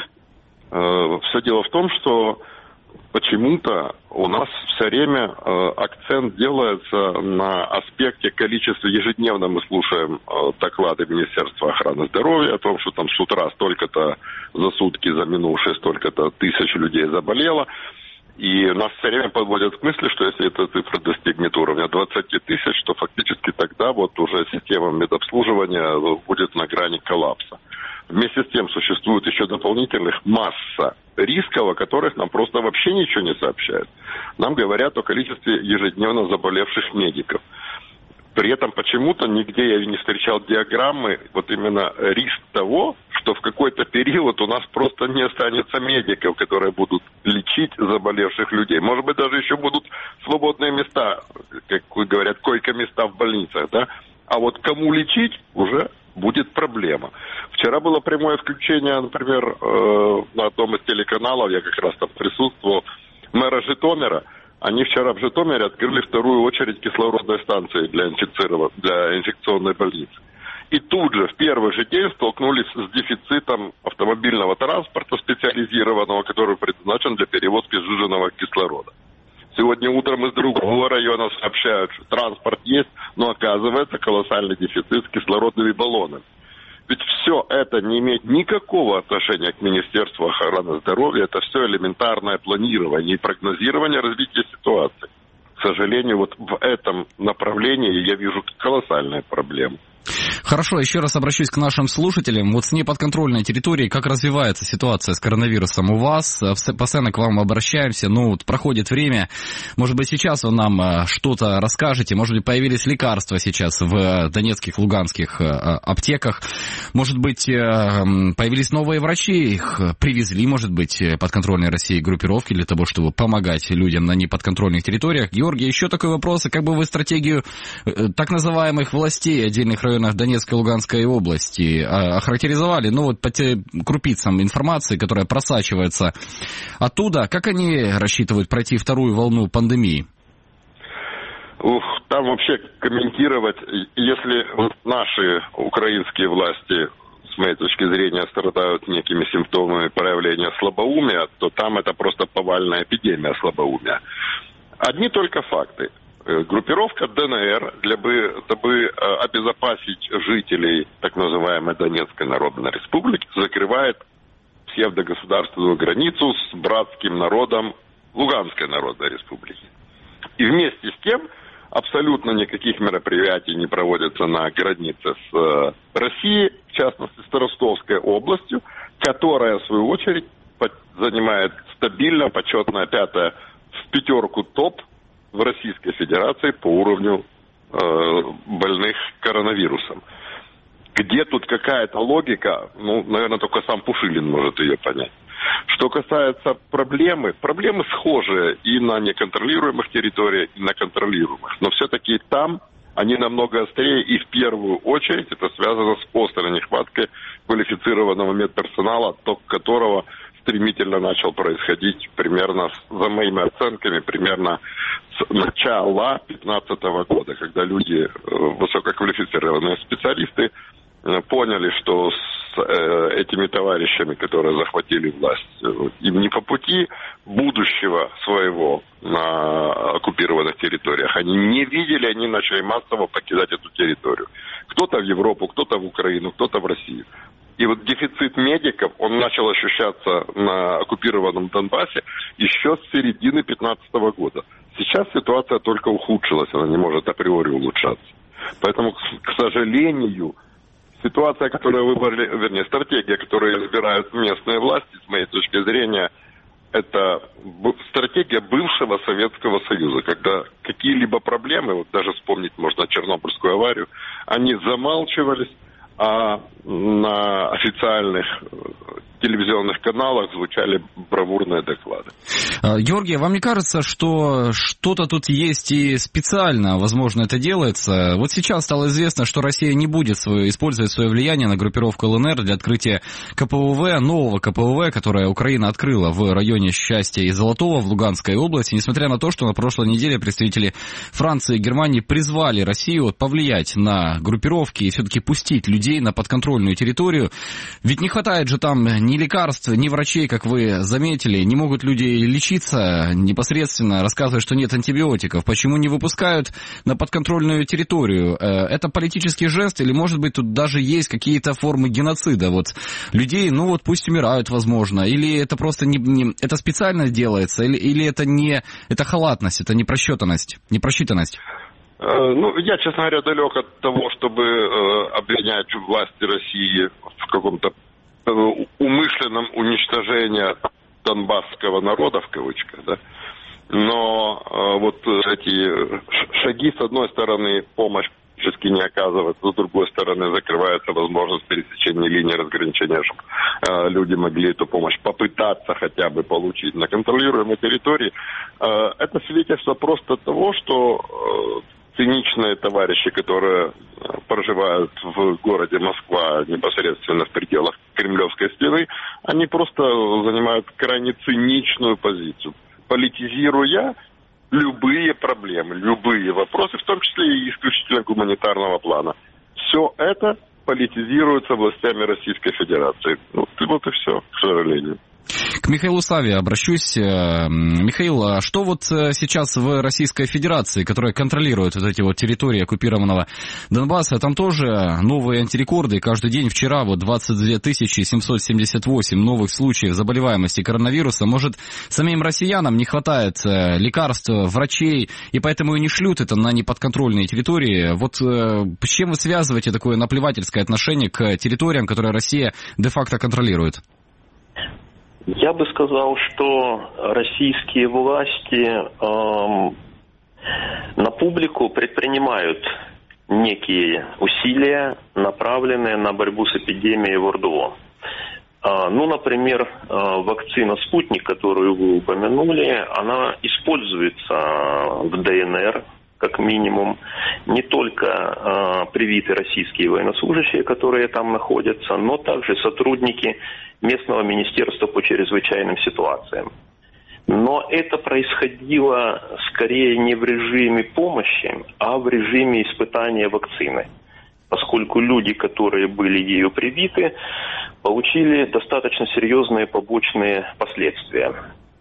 все дело в том, что почему-то у нас все время акцент делается на аспекте количества. Ежедневно мы слушаем доклады Министерства охраны здоровья о том, что там с утра столько-то за сутки, за минувшие столько-то тысяч людей заболело. И нас все время подводят к мысли, что если эта цифра достигнет уровня 20 тысяч, то фактически тогда вот уже система медобслуживания будет на грани коллапса. Вместе с тем существует еще дополнительных масса рисков, о которых нам просто вообще ничего не сообщают. Нам говорят о количестве ежедневно заболевших медиков. При этом почему-то нигде я не встречал диаграммы, вот именно риск того, что в какой-то период у нас просто не останется медиков, которые будут лечить заболевших людей. Может быть, даже еще будут свободные места, как говорят, койко-места в больницах, да? А вот кому лечить уже будет проблема. Вчера было прямое включение, например, на одном из телеканалов, я как раз там присутствовал, мэра Житомира. Они вчера в Житомире открыли вторую очередь кислородной станции для инфекционной больницы. И тут же, в первый же день, столкнулись с дефицитом автомобильного транспорта специализированного, который предназначен для перевозки сжиженного кислорода. Сегодня утром из другого района сообщают, что транспорт есть, но оказывается колоссальный дефицит с кислородными баллонами. Ведь все это не имеет никакого отношения к Министерству охраны здоровья. Это все элементарное планирование и прогнозирование развития ситуации. К сожалению, вот в этом направлении я вижу колоссальные проблемы. Хорошо, еще раз обращусь к нашим слушателям. Вот с неподконтрольной территорией, как развивается ситуация с коронавирусом у вас? Постоянно к вам обращаемся, вот проходит время. Может быть, сейчас вы нам что-то расскажете? Может быть, появились лекарства сейчас в донецких, луганских аптеках? Может быть, появились новые врачи? Их привезли, может быть, подконтрольной России группировки для того, чтобы помогать людям на неподконтрольных территориях? Георгий, еще такой вопрос. Как бы вы стратегию так называемых властей отдельных районов Донецкой и Луганской области охарактеризовали, по крупицам информации, которая просачивается оттуда, как они рассчитывают пройти вторую волну пандемии? Там вообще комментировать, если наши украинские власти, с моей точки зрения, страдают некими симптомами проявления слабоумия, то там это просто повальная эпидемия слабоумия. Одни только факты. Группировка ДНР, дабы обезопасить жителей так называемой Донецкой Народной Республики, закрывает псевдогосударственную границу с братским народом Луганской Народной Республики. И вместе с тем абсолютно никаких мероприятий не проводятся на границе с Россией, в частности с Ростовской областью, которая, в свою очередь, занимает стабильно почетное 5-е в пятерку топ в Российской Федерации по уровню больных коронавирусом. Где тут какая-то логика, наверное, только сам Пушилин может ее понять. Что касается проблемы схожие и на неконтролируемых территориях, и на контролируемых. Но все-таки там они намного острее, и в первую очередь это связано с острой нехваткой квалифицированного медперсонала, отток которого стремительно начал происходить примерно, за моими оценками, примерно с начала 2015 года, когда люди, высококвалифицированные специалисты, поняли, что с этими товарищами, которые захватили власть, им не по пути будущего своего на оккупированных территориях. Они не видели, они начали массово покидать эту территорию. Кто-то в Европу, кто-то в Украину, кто-то в Россию. И вот дефицит медиков, он начал ощущаться на оккупированном Донбассе еще с середины 2015 года. Сейчас ситуация только ухудшилась, она не может априори улучшаться. Поэтому, к сожалению, ситуация, которую выбрали, стратегия, которую избирают местные власти, с моей точки зрения, это стратегия бывшего Советского Союза, когда какие-либо проблемы, даже вспомнить можно Чернобыльскую аварию, они замалчивались, а на официальных телевизионных каналах звучали бравурные доклады. Георгий, вам не кажется, что что-то тут есть и специально, возможно, это делается? Вот сейчас стало известно, что Россия не будет использовать свое влияние на группировку ЛНР для открытия КПВВ, нового КПВВ, которое Украина открыла в районе Счастья и Золотого в Луганской области, несмотря на то, что на прошлой неделе представители Франции и Германии призвали Россию повлиять на группировки и все-таки пустить людей на подконтрольную территорию. Ведь не хватает же там ни лекарств, ни врачей, как вы заметили. Не могут люди лечиться непосредственно, рассказывая, что нет антибиотиков. Почему не выпускают на подконтрольную территорию? Это политический жест или, может быть, тут даже есть какие-то формы геноцида? Людей, пусть умирают, возможно. Или это просто это специально делается, или это халатность, это непросчитанность? Я, честно говоря, далек от того, чтобы обвинять власти России в каком-то умышленном уничтожении донбасского народа, в кавычках, да. Но эти шаги, с одной стороны, помощь практически не оказывается, с другой стороны, закрывается возможность пересечения линии разграничения, чтобы люди могли эту помощь попытаться хотя бы получить на контролируемой территории. Это свидетельство просто того, что циничные товарищи, которые проживают в городе Москва непосредственно в пределах Кремлевской стены, они просто занимают крайне циничную позицию, политизируя любые проблемы, любые вопросы, в том числе и исключительно гуманитарного плана. Все это политизируется властями Российской Федерации. Вот и все, к сожалению. К Михаилу Саве обращусь. Михаил, а что вот сейчас в Российской Федерации, которая контролирует вот эти вот территории оккупированного Донбасса, там тоже новые антирекорды. Каждый день вчера вот 22 778 новых случаев заболеваемости коронавирусом. Может, самим россиянам не хватает лекарств, врачей, и поэтому и не шлют это на неподконтрольные территории. Вот с чем вы связываете такое наплевательское отношение к территориям, которые Россия де-факто контролирует? Я бы сказал, что российские власти на публику предпринимают некие усилия, направленные на борьбу с эпидемией в ОРДЛО. Ну, например, вакцина «Спутник», которую вы упомянули, она используется в ДНР, как минимум. Не только привиты российские военнослужащие, которые там находятся, но также сотрудники местного министерства по чрезвычайным ситуациям. Но это происходило скорее не в режиме помощи, а в режиме испытания вакцины, поскольку люди, которые были ею привиты, получили достаточно серьезные побочные последствия.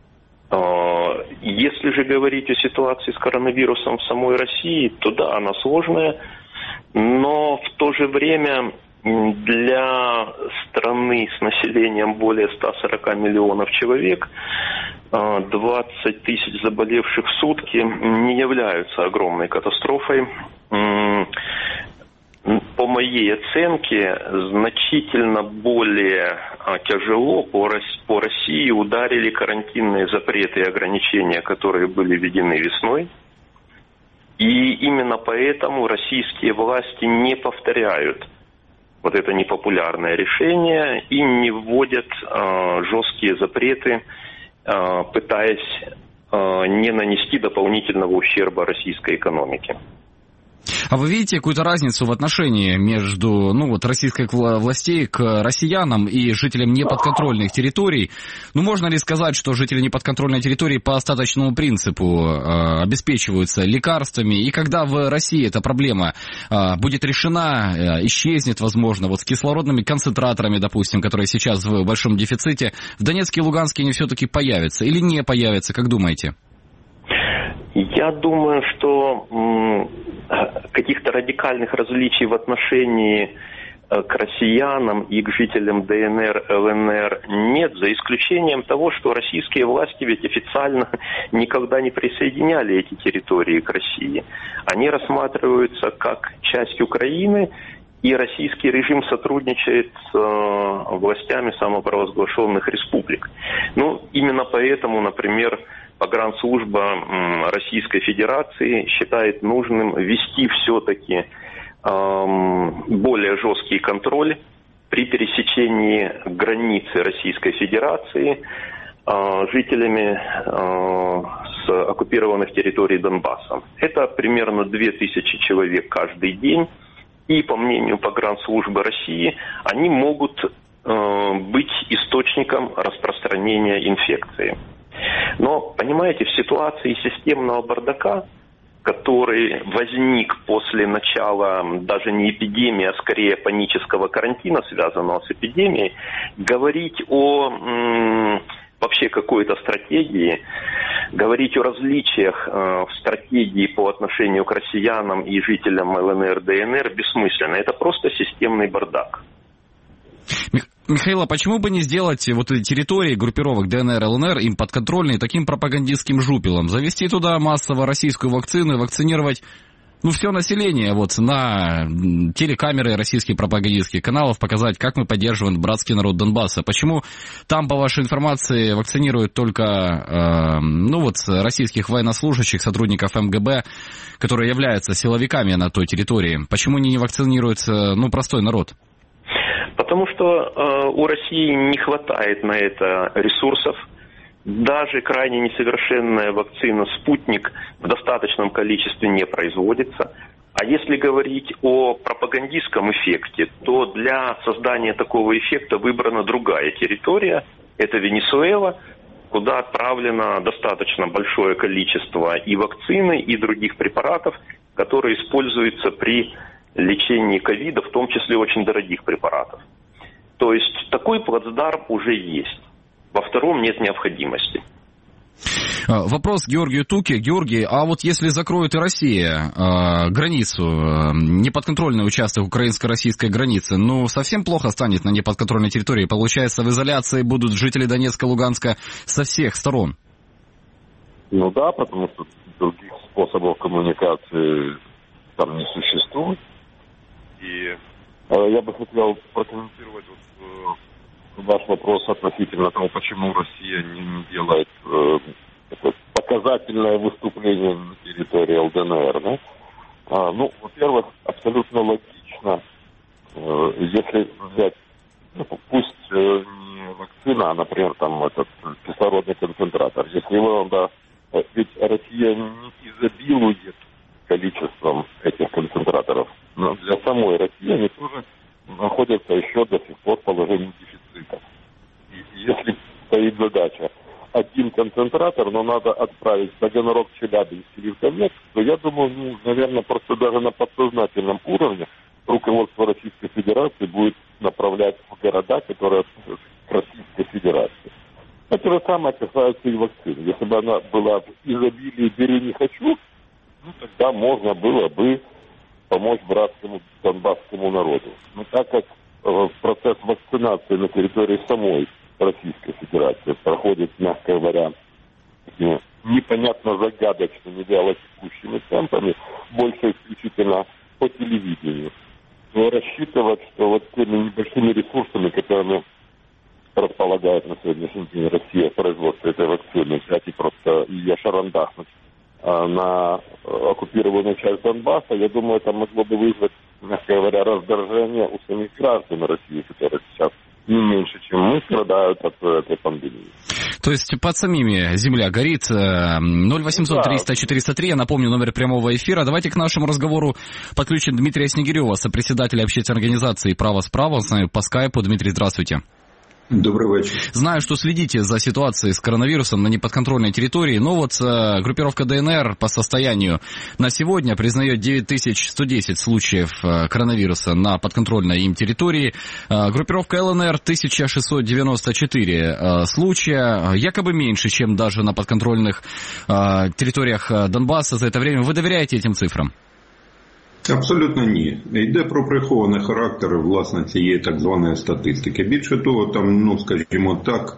Если же говорить о ситуации с коронавирусом в самой России, то да, она сложная, но в то же время для страны с населением более 140 миллионов человек 20 тысяч заболевших в сутки не являются огромной катастрофой. По моей оценке, значительно более тяжело по России ударили карантинные запреты и ограничения, которые были введены весной. И именно поэтому российские власти не повторяют вот это непопулярное решение и не вводят жесткие запреты, пытаясь не нанести дополнительного ущерба российской экономике. А вы видите какую-то разницу в отношении между российских властей к россиянам и жителям неподконтрольных территорий? Можно ли сказать, что жители неподконтрольной территории по остаточному принципу обеспечиваются лекарствами? И когда в России эта проблема будет решена, исчезнет, возможно, с кислородными концентраторами, допустим, которые сейчас в большом дефиците, в Донецке и Луганске они все-таки появятся или не появятся, как думаете? Я думаю, что каких-то радикальных различий в отношении к россиянам и к жителям ДНР, ЛНР нет, за исключением того, что российские власти ведь официально никогда не присоединяли эти территории к России. Они рассматриваются как часть Украины, и российский режим сотрудничает с властями самопровозглашенных республик. Именно поэтому, например, погранслужба Российской Федерации считает нужным ввести все-таки более жесткий контроль при пересечении границы Российской Федерации жителями с оккупированных территорий Донбасса. Это примерно 2000 человек каждый день. И, по мнению погранслужбы России, они могут быть источником распространения инфекции. Но, понимаете, в ситуации системного бардака, который возник после начала даже не эпидемии, а скорее панического карантина, связанного с эпидемией, говорить о вообще какой-то стратегии, говорить о различиях в стратегии по отношению к россиянам и жителям ЛНР, ДНР бессмысленно. Это просто системный бардак. Михаил, а почему бы не сделать вот эти территории группировок ДНР, ЛНР им подконтрольные таким пропагандистским жупелом? Завести туда массово российскую вакцину и вакцинировать все население на телекамеры российских пропагандистских каналов, показать, как мы поддерживаем братский народ Донбасса. Почему там, по вашей информации, вакцинируют только российских военнослужащих, сотрудников МГБ, которые являются силовиками на той территории? Почему не вакцинируют простой народ? Потому что у России не хватает на это ресурсов. Даже крайне несовершенная вакцина «Спутник» в достаточном количестве не производится. А если говорить о пропагандистском эффекте, то для создания такого эффекта выбрана другая территория. Это Венесуэла, куда отправлено достаточно большое количество и вакцины, и других препаратов, которые используются при лечении ковида, в том числе очень дорогих препаратов. То есть такой плацдарм уже есть. Во втором нет необходимости. Вопрос Георгию Туке. Георгий, а вот если закроет и Россия границу, неподконтрольный участок украинско-российской границы, ну, совсем плохо станет на неподконтрольной территории? Получается, в изоляции будут жители Донецка, Луганска со всех сторон? Ну да, потому что других способов коммуникации там не существует. И я бы хотел прокомментировать ваш вопрос относительно того, почему Россия не делает показательное выступление на территории ЛДНР. Да? Ну, во-первых, абсолютно логично, если взять, пусть не вакцина, а, например, там этот кислородный концентратор. Если его, да, ведь Россия не изобилует количеством этих концентраторов, но для самой России они тоже находятся еще до сих пор в положении дефицита. И если стоит задача один концентратор, но надо отправить в Таганрог, Челябинск или в Донецк, то я думаю, наверное, просто даже на подсознательном уровне руководство Российской Федерации будет направлять в города, которые к Российской Федерации. Это же самое касается и вакцины. Если бы она была в изобилии «бери, не хочу», ну, тогда можно было бы помочь братскому донбасскому народу. Но так как процесс вакцинации на территории самой Российской Федерации проходит, мягко говоря, непонятно загадочными вялотекущими темпами, больше исключительно по телевидению, то рассчитывать, что вот теми небольшими ресурсами, которыми располагает на сегодняшний день Россия в производстве этой вакцины, взять и просто ее шарандахнуть на оккупированную часть Донбасса, я думаю, это могло бы вызвать, мягко говоря, раздражение у самих граждан России, которые сейчас не меньше, чем мы, страдают от этой пандемии. То есть под самими земля горит. 0800 300 403, я напомню, номер прямого эфира. Давайте к нашему разговору подключим Дмитрия Снегирева, сопредседателя общественной организации «Право справа». С нами по скайпу. Дмитрий, здравствуйте. Добрый вечер. Знаю, что следите за ситуацией с коронавирусом на неподконтрольной территории, но вот группировка ДНР по состоянию на сегодня признает 9110 случаев коронавируса на подконтрольной им территории. Группировка ЛНР 1694 случая, якобы меньше, чем даже на подконтрольных территоріях Донбасса за это время. Вы доверяете этим цифрам? Абсолютно ні. Йде про прихований характер, власне, цієї так званої статистики. Більше того, там, ну, скажімо так,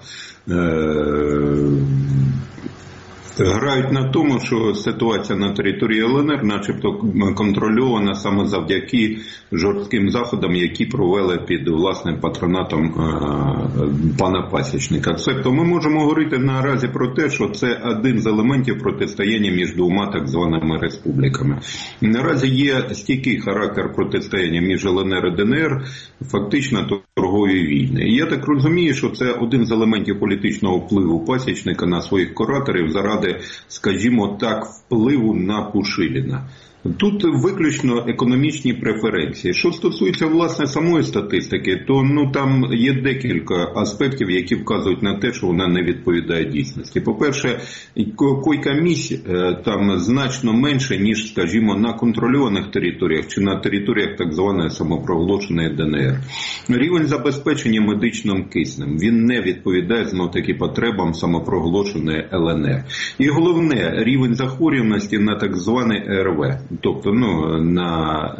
грають на тому, що ситуація на території ЛНР начебто контрольована саме завдяки жорстким заходам, які провели під власним патронатом пана Пасічника. Тобто ми можемо говорити наразі про те, що це один з елементів протистояння між двома так званими республіками. Наразі є стійкий характер протистояння між ЛНР і ДНР, фактично торгової війни. І я так розумію, що це один з елементів політичного впливу Пасічника на своїх кураторів заради, скажімо так, впливу на Пушиліна. Тут виключно економічні преференції. Що стосується, власне, самої статистики, то там є декілька аспектів, які вказують на те, що вона не відповідає дійсності. По-перше, койка-місць там значно менше, ніж, скажімо, на контрольованих територіях чи на територіях так званої самопроголошеної ДНР. Рівень забезпечення медичним киснем, він не відповідає знов-таки потребам самопроголошеної ЛНР. І головне, рівень захворюваності на так званий РВ. Тобто, на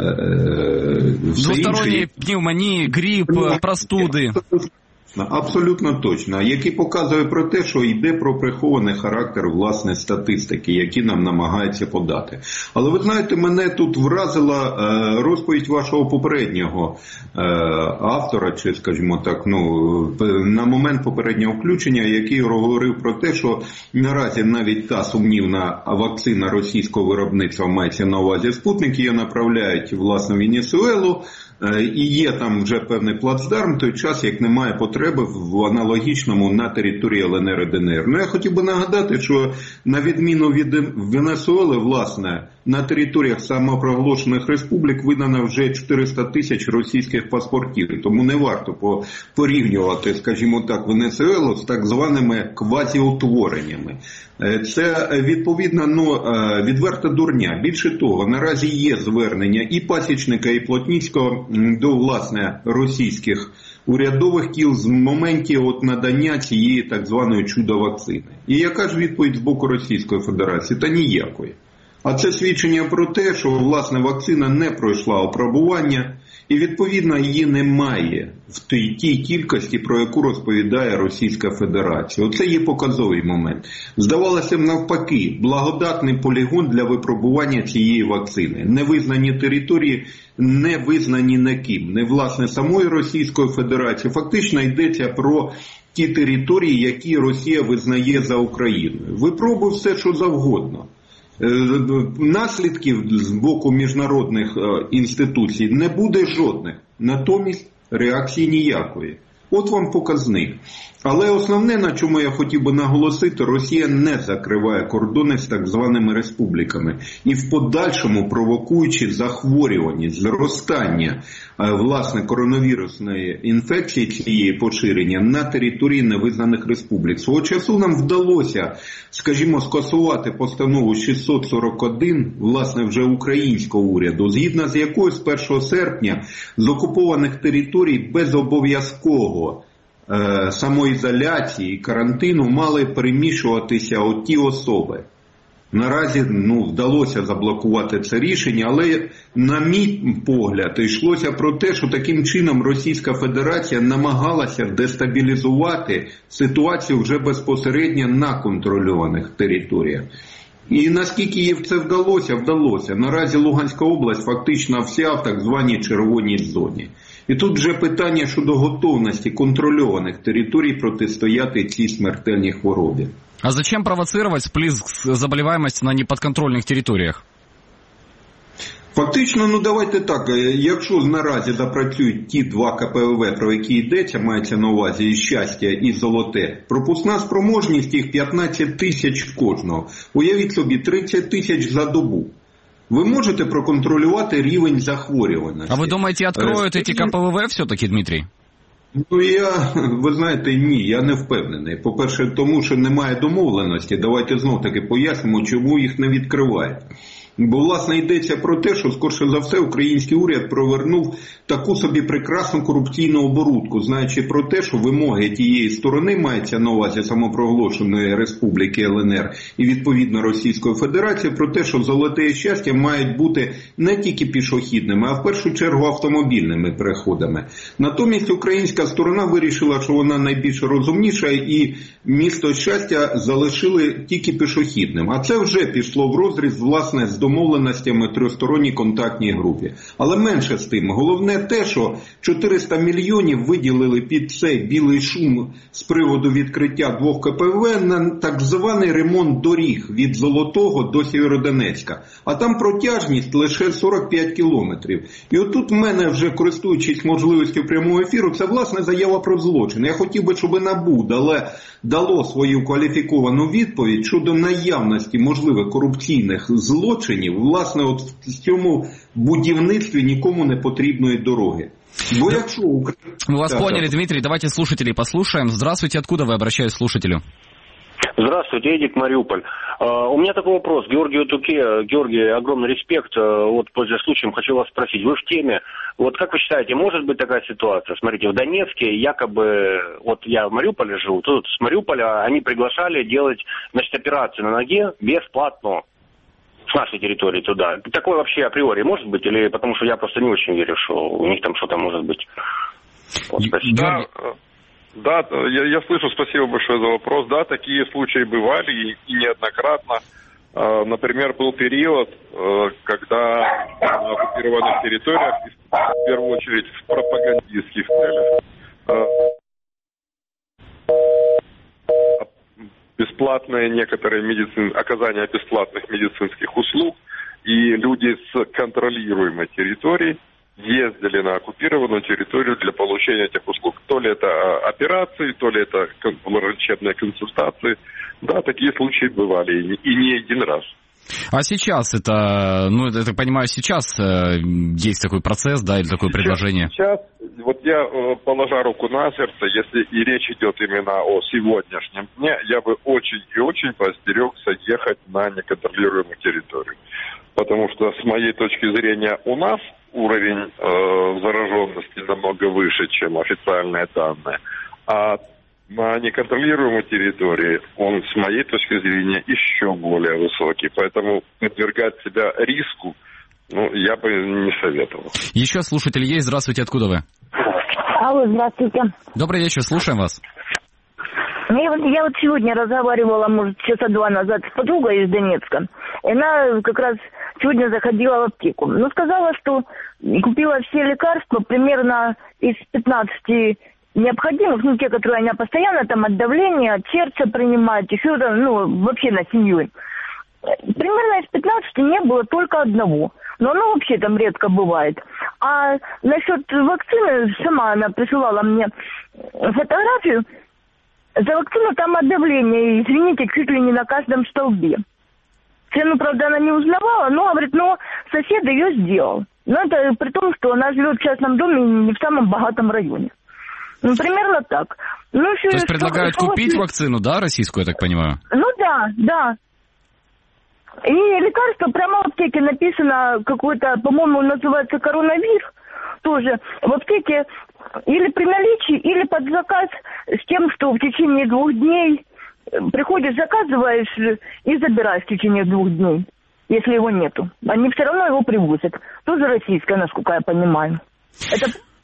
двосторонні пневмонії, грип, простуди. Абсолютно точно. Який показує про те, що йде про прихований характер, власне, статистики, які нам намагаються подати. Але ви знаєте, мене тут вразила розповідь вашого попереднього автора, чи, скажімо так, на момент попереднього включення, який говорив про те, що наразі навіть та сумнівна вакцина російського виробництва, мається на увазі Спутник, її направляють, власне, в Венесуелу, і є там вже певний плацдарм, той час, як немає потреби в аналогічному на території ЛНР і ДНР. Я хотів би нагадати, що на відміну від Венесуели, власне, на територіях самопроголошених республік видано вже 400 тисяч російських паспортів. Тому не варто порівнювати, скажімо так, Венесуелу з так званими квазіутвореннями. Це, відповідно, відверта дурня. Більше того, наразі є звернення і Пасічника, і Плотніцького до, власне, російських урядових кіл з моментів надання цієї так званої чудо-вакцини. І яка ж відповідь з боку Російської Федерації? Та ніякої. А це свідчення про те, що, власне, вакцина не пройшла опробування і, відповідно, її немає в тій кількості, про яку розповідає Російська Федерація. Оце є показовий момент. Здавалося б, навпаки, благодатний полігон для випробування цієї вакцини. Невизнані території, не визнані ніким, не, власне, самої Російської Федерації. Фактично йдеться про ті території, які Росія визнає за Україною. Випробуй все, що завгодно. Наслідків з боку міжнародних інституцій не буде жодних. Натомість реакції ніякої. От вам показник. Але основне, на чому я хотів би наголосити, Росія не закриває кордони з так званими республіками. І в подальшому провокуючи захворюваність, зростання, власне, коронавірусної інфекції цієї поширення на території невизнаних республік. Свого часу нам вдалося, скажімо, скасувати постанову 641, власне, вже українського уряду, згідно з якою з 1 серпня з окупованих територій без обов'язкового самоізоляції і карантину мали переміщуватися ті особи. Наразі вдалося заблокувати це рішення, але, на мій погляд, йшлося про те, що таким чином Російська Федерація намагалася дестабілізувати ситуацію вже безпосередньо на контрольованих територіях. І наскільки їй це вдалося? Вдалося. Наразі Луганська область фактично вся в так званій червоній зоні. І тут вже питання щодо готовності контрольованих територій протистояти цій смертельній хворобі. А зачем провоцировать всплеск заболеваемости на неподконтрольных территориях? Фактично, давайте так, якщо наразі запрацюють ті два КПВВ, про які йдеться, мається на увазі і Щастя, і Золоте, пропускна спроможність їх 15 тисяч кожного. Уявіть собі, 30 тисяч за добу. Ви можете проконтролювати рівень захворюваності. А ви думаєте, відкриють ці КПВВ все-таки, Дмитрій? Ви знаєте, ні, я не впевнений. По-перше, тому що немає домовленості. Давайте знов-таки пояснимо, чому їх не відкривають. Бо, власне, йдеться про те, що, скорше за все, український уряд провернув таку собі прекрасну корупційну оборудку, знаючи про те, що вимоги тієї сторони, мається на увазі самопроголошеної Республіки ЛНР і, відповідно, Російської Федерації, про те, що Золоте і Щастя мають бути не тільки пішохідними, а в першу чергу автомобільними переходами. Натомість українська сторона вирішила, що вона найбільш розумніша і місто Щастя залишили тільки пішохідним. А це вже пішло в розріз, власне, з домовленостями тристоронній контактній групі. Але менше з тим. Головне те, що 400 мільйонів виділили під цей білий шум з приводу відкриття двох КПВ на так званий ремонт доріг від Золотого до Сєвєродонецька. А там протяжність лише 45 кілометрів. І отут в мене вже, користуючись можливістю прямого ефіру, це, власне, заява про злочин. Я хотів би, щоб НАБУ дало свою кваліфіковану відповідь щодо наявності можливих корупційних злочинів, власне, от в цьому будівництві нікому не потрібної дороги. Бо якщо Мы вас поняли, Дмитрий, давайте слушателей послушаем. Здравствуйте, откуда вы, обращаюсь к слушателю? Здравствуйте, Эдик, Мариуполь. У меня такой вопрос. Георгию Туке. Георгий, огромный респект. Вот, пользуясь случаем, хочу вас спросить. Вы в теме. Вот как вы считаете, может быть такая ситуация? Смотрите, в Донецке якобы, вот я в Мариуполе живу, тут с Мариуполя они приглашали делать, значит, операцию на ноге бесплатно. С нашей территории туда. Такое вообще априори может быть? Или потому что я просто не очень верю, что у них там что-то может быть? Вот, Да, я слышу, спасибо большое за вопрос. Да, такие случаи бывали и неоднократно. Например, был период, когда на оккупированных территориях, в первую очередь в пропагандистских целях, оказание бесплатных медицинских услуг, и люди с контролируемой территории ездили на оккупированную территорию для получения этих услуг. То ли это операции, то ли это врачебные консультации. Да, такие случаи бывали, и не один раз. А сейчас это, я так понимаю, сейчас есть такой процесс, да, или такое предложение? Сейчас, вот я, положа руку на сердце, если и речь идет именно о сегодняшнем дне, я бы очень и очень поостерегся ехать на неконтролируемую территорию. Потому что, с моей точки зрения, у нас уровень зараженности намного выше, чем официальные данные. А на неконтролируемой территории он, с моей точки зрения, еще более высокий. Поэтому подвергать себя риску, я бы не советовал. Еще слушатель есть. Здравствуйте, откуда вы? Алло, здравствуйте. Добрый вечер, слушаем вас. Я вот сегодня разговаривала, может, часа 2 назад с подругой из Донецка. И она как раз сегодня заходила в аптеку. Сказала, что купила все лекарства примерно из 15 необходимых, те, которые она постоянно там от давления, от сердца принимает, еще вообще на семью. Примерно из 15 не было только одного. Но оно вообще там редко бывает. А насчет вакцины, сама она присылала мне фотографию. За вакцину там от давления, извините, чуть ли не на каждом столбе. Цену, правда, она не узнавала, но, говорит, сосед ее сделал. Но это при том, что она живет в частном доме и не в самом богатом районе. Примерно так. То есть предлагают купить вакцину, да, российскую, я так понимаю? Да. И лекарство прямо в аптеке написано, какое-то, по-моему, называется коронавир, тоже в аптеке или при наличии, или под заказ, с тем, что в течение 2 дней приходишь, заказываешь и забираешь в течение 2 дней, если его нету. Они все равно его привозят. Тоже российское, насколько я понимаю. Это...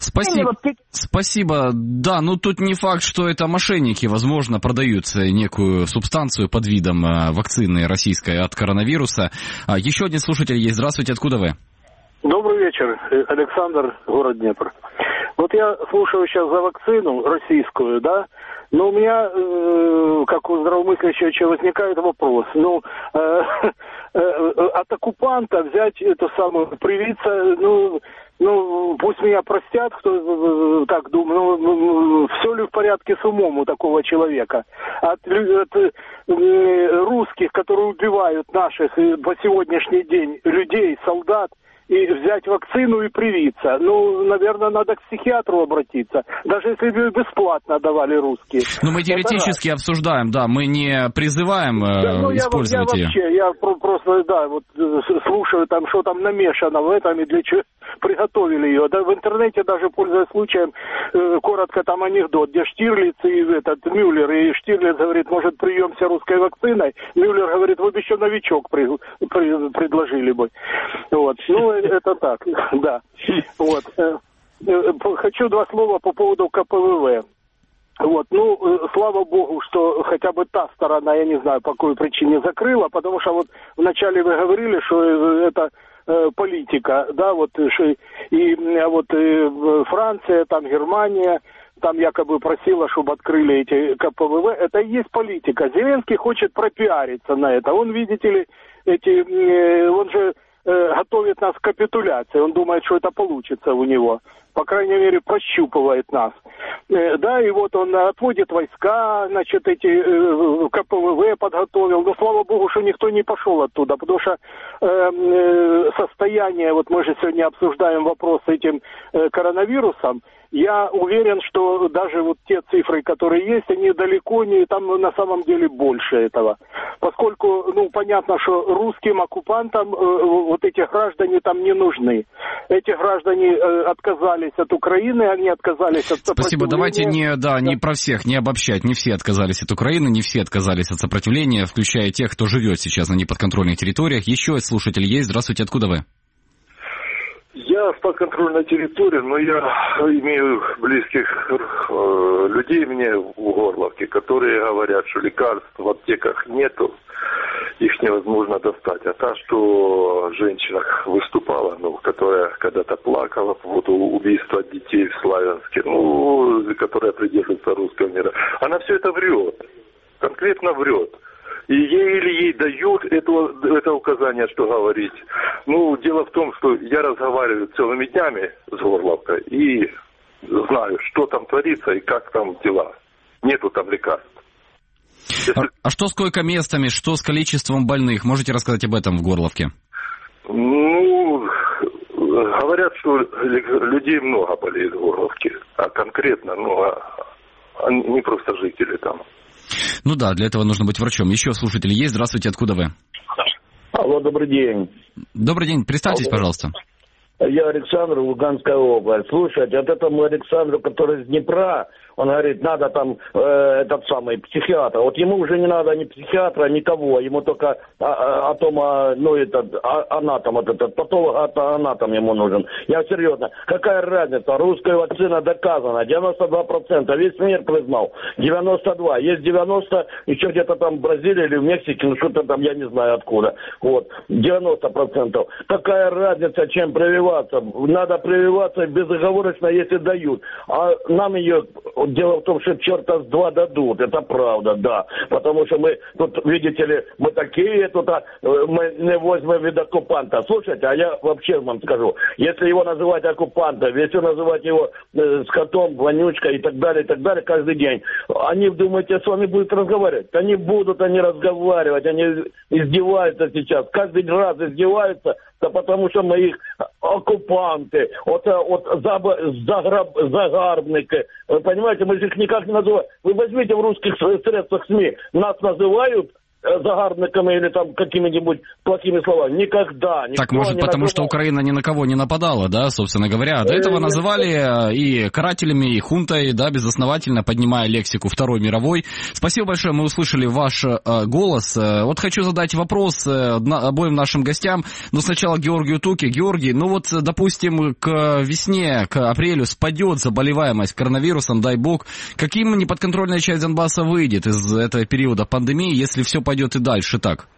Спасибо. Да, тут не факт, что это мошенники, возможно, продают некую субстанцию под видом вакцины российской от коронавируса. Еще один слушатель есть. Здравствуйте, откуда вы? Добрый вечер, Александр, город Днепр. Вот я слушаю сейчас за вакцину российскую, да, но у меня, как у здравомыслящего человека, возникает вопрос. От оккупанта взять эту самую, привиться, пусть меня простят, кто так думает, все ли в порядке с умом у такого человека? От русских, которые убивают наших по сегодняшний день людей, солдат, и взять вакцину и привиться. Наверное, надо к психиатру обратиться. Даже если бы бесплатно давали русские. Мы теоретически обсуждаем, да, мы не призываем использовать ее. Я просто, слушаю, что там намешано в этом, и для чего приготовили ее. Да, в интернете даже, пользуясь случаем, коротко там анекдот, где Штирлиц и Мюллер, и Штирлиц говорит, может, приемся русской вакциной. Мюллер говорит, вы бы еще новичок предложили бы. Это так, да. Хочу 2 слова по поводу КПВВ. Слава богу, что хотя бы та сторона, я не знаю, по какой причине закрыла, потому что вначале вы говорили, что это политика, да, и Франция, там Германия, там якобы просила, чтобы открыли эти КПВВ. Это и есть политика. Зеленский хочет пропиариться на это. Он, видите ли, он же готовит нас к капитуляции. Он думает, что это получится у него. По крайней мере, прощупывает нас. Да, и он отводит войска, эти КПВВ подготовил. Но, слава богу, что никто не пошел оттуда, потому что состояние, мы же сегодня обсуждаем вопрос с этим коронавирусом, я уверен, что даже те цифры, которые есть, они далеко не, там на самом деле больше этого. Поскольку, понятно, что русским оккупантам эти граждане там не нужны. Эти граждане отказались от Украины, они отказались от сопротивления. Спасибо, давайте не про всех, не обобщать. Не все отказались от Украины, не все отказались от сопротивления, включая тех, кто живет сейчас на неподконтрольных территориях. Еще слушатель есть. Здравствуйте, откуда вы? Я в подконтрольной территории, но я имею близких людей мне в Горловке, которые говорят, что лекарств в аптеках нету, их невозможно достать. А та, что женщина выступала, которая когда-то плакала по поводу убийства детей в Славянске, которая придерживается русского мира, она все это врет, конкретно врет. И ей дают это указание, что говорить. Дело в том, что я разговариваю целыми днями с Горловкой и знаю, что там творится и как там дела. Нету там лекарств. А что с койко-местами, что с количеством больных? Можете рассказать об этом в Горловке? Ну, говорят, что людей много болеет в Горловке, а конкретно, не просто жители там. Ну да, для этого нужно быть врачом. Еще слушатели есть. Здравствуйте, откуда вы? Алло, добрый день. Добрый день, представьтесь, пожалуйста. Я Александр, Луганская область. Слушайте, от этому Александру, который из Днепра, он говорит, надо там этот самый психиатр. Вот ему уже не надо ни психиатра, никого. Ему только анатом, вот этот патолог-анатом ему нужен. Я серьезно. Какая разница? Русская вакцина доказана. 92%. Весь мир признал. 92. Есть 90, еще где-то там в Бразилии или в Мексике, ну что-то там, я не знаю откуда. Вот. 90%. Какая разница, чем прививаться? Надо прививаться безоговорочно, если дают. А нам ее... Дело в том, что черта с два дадут, это правда, да. Потому что мы тут, видите ли, мы такие тут, мы не возьмем від оккупанта. Слушайте, а я вообще вам скажу, если его называть оккупантом, если называть его скотом, вонючкой и так далее, каждый день, они, думаете, с вами будут разговаривать? Они будут, они разговаривать, они издеваются сейчас, каждый раз издеваются, да потому что мы их оккупанты, загарбники, вы понимаете, мы же их никак не называем. Вы возьмите в русских средствах СМИ, нас называют загарбниками или там какими-нибудь плохими словами. Никогда. Так, может, потому что Украина ни на кого не нападала, да, собственно говоря. До этого называли и карателями, и хунтой, да, безосновательно, поднимая лексику Второй мировой. Спасибо большое, мы услышали ваш голос. Вот хочу задать вопрос обоим нашим гостям. Но сначала Георгию Туке. Георгий, ну вот, допустим, к весне, к апрелю спадет заболеваемость коронавирусом, дай бог. Каким неподконтрольная часть Донбасса выйдет из этого периода пандемии, если все пойдет и дальше так?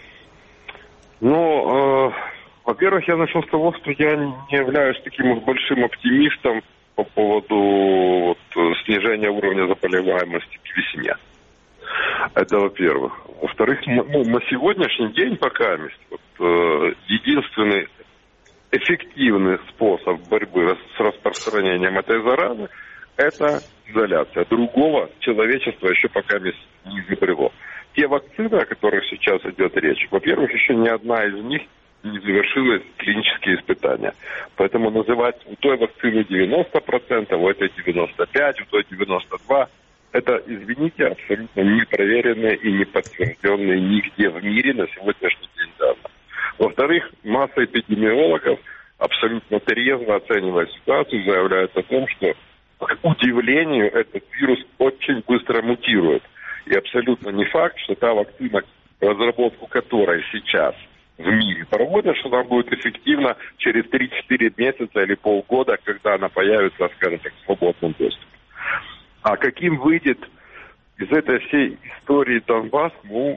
Ну, во-первых, я начал с того, что я не являюсь таким уж большим оптимистом по поводу снижения уровня заболеваемости к весне. Это во-первых. Во-вторых, на сегодняшний день пока единственный эффективный способ борьбы с распространением этой заразы – это изоляция. Другого человечество еще пока не изобрело. Те вакцины, о которых сейчас идет речь, во-первых, еще ни одна из них не завершила клинические испытания. Поэтому называть у той вакцины 90%, у этой 95%, у той 92%, это, извините, абсолютно непроверенные и не подтвержденные нигде в мире на сегодняшний день данные. Во-вторых, масса эпидемиологов, абсолютно трезво оценивая ситуацию, заявляют о том, что, к удивлению, этот вирус очень быстро мутирует. И абсолютно не факт, что та вакцина, разработку которой сейчас в мире проводят, что она будет эффективна через 3-4 месяца или полгода, когда она появится, скажем так, в свободном доступе. А каким выйдет из этой всей истории Донбасс,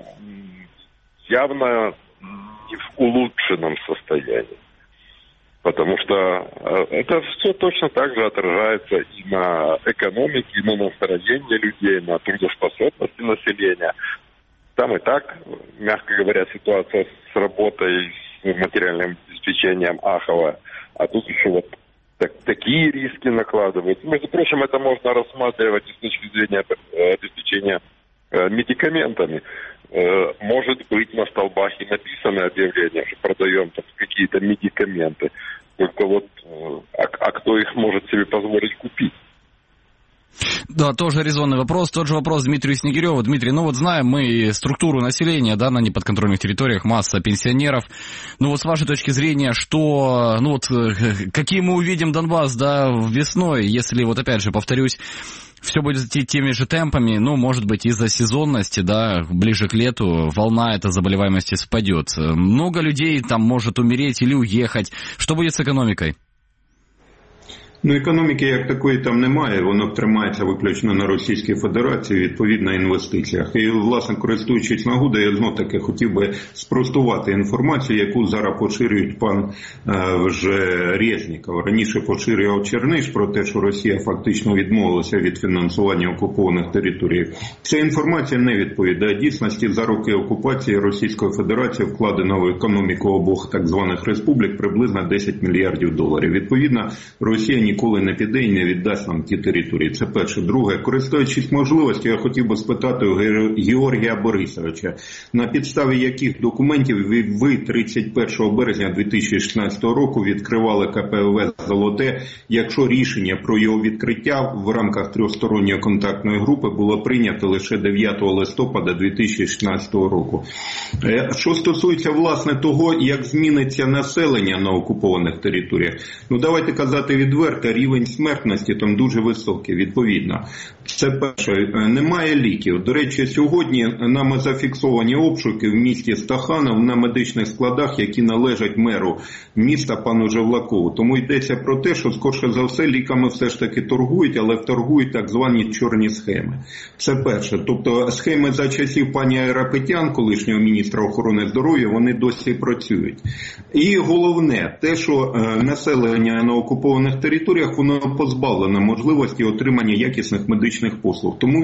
явно не в улучшенном состоянии. Потому что это все точно так же отражается и на экономике, и на настроении людей, на трудоспособности населения. Там и так, мягко говоря, ситуация с работой, с материальным обеспечением аховая. А тут еще такие риски накладываются. Между прочим, это можно рассматривать и с точки зрения обеспечения медикаментами. Может быть, на столбах и написано объявление, что продаем там какие-то медикаменты. Только а кто их может себе позволить купить? Да, тоже резонный вопрос. Тот же вопрос Дмитрию Снегиреву. Дмитрий, знаем мы структуру населения, да, на неподконтрольных территориях, масса пенсионеров. С вашей точки зрения, что, какие мы увидим Донбасс, да, весной, если, опять же, повторюсь, все будет идти теми же темпами, может быть, из-за сезонности, да, ближе к лету волна этой заболеваемости спадет. Много людей там может умереть или уехать. Что будет с экономикой? Економіки як такої там немає, воно тримається виключно на Російській Федерації, відповідно, інвестиціях. І, власне, користуючись нагодою, я знов-таки хотів би спростувати інформацію, яку зараз поширюють пан вже Резніков. Раніше поширював Черниш про те, що Росія фактично відмовилася від фінансування окупованих територій. Ця інформація не відповідає дійсності. За роки окупації Російської Федерації вкладено в економіку обох так званих республік приблизно $10 мільярдів. Відповідно, Росія ні ніколи не піде і не віддасть нам ті території. Це перше. Друге, користуючись можливістю, я хотів би спитати у Георгія Борисовича, на підставі яких документів ви 31 березня 2016 року відкривали КПВВ «Золоте», якщо рішення про його відкриття в рамках тристоронньої контактної групи було прийнято лише 9 листопада 2016 року. Що стосується, власне, того, як зміниться населення на окупованих територіях, ну давайте казати відверто, рівень смертності там дуже високий, відповідно. Це перше, немає ліків. До речі, сьогодні нами зафіксовані обшуки в місті Стаханов на медичних складах, які належать меру міста пану Жевлакову. Тому йдеться про те, що скорше за все ліками все ж таки торгують, але торгують так звані чорні схеми. Це перше. Тобто схеми за часів пані Айрапетян, колишнього міністра охорони здоров'я, вони досі працюють. І головне, те, що населення на окупованих територіях, воно позбавлено можливості отримання якісних медичних послуг. Тому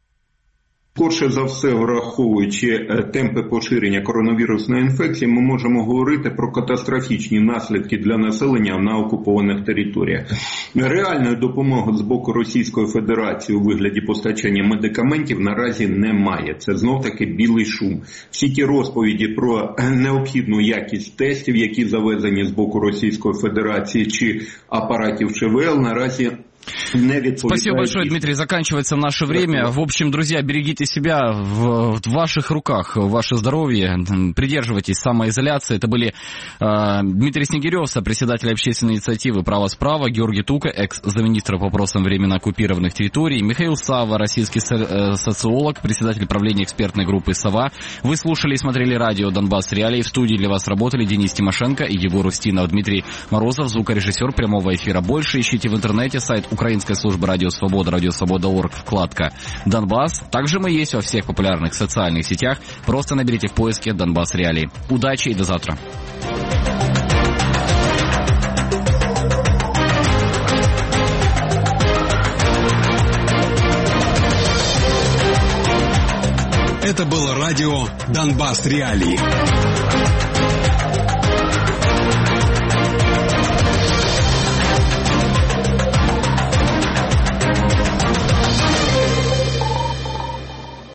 скорше за все, враховуючи темпи поширення коронавірусної інфекції, ми можемо говорити про катастрофічні наслідки для населення на окупованих територіях. Реальної допомоги з боку Російської Федерації у вигляді постачання медикаментів наразі немає. Це знов-таки білий шум. Всі ті розповіді про необхідну якість тестів, які завезені з боку Російської Федерації чи апаратів ШВЛ, наразі Спасибо большое, Дмитрий. Заканчивается наше время. В общем, друзья, берегите себя, в ваших руках ваше здоровье, придерживайтесь самоизоляции. Это были Дмитрий Снегирев, сопредседатель общественной инициативы «Право справа», Георгий Тука, экс-замминистра по вопросам временно оккупированных территорий, Михаил Савва, российский социолог, председатель правления экспертной группы «Сова». Вы слушали и смотрели радио «Донбасс Реалии». В студии для вас работали Денис Тимошенко и Егор Устинов. Дмитрий Морозов, звукорежиссер прямого эфира. Больше ищите в интернете сайт Украинской службы Радио Свобода, радиосвобода.орг, вкладка «Донбасс». Также мы есть во всех популярных социальных сетях. Просто наберите в поиске «Донбасс Реалии». Удачи и до завтра. Это было радио «Донбасс Реалии».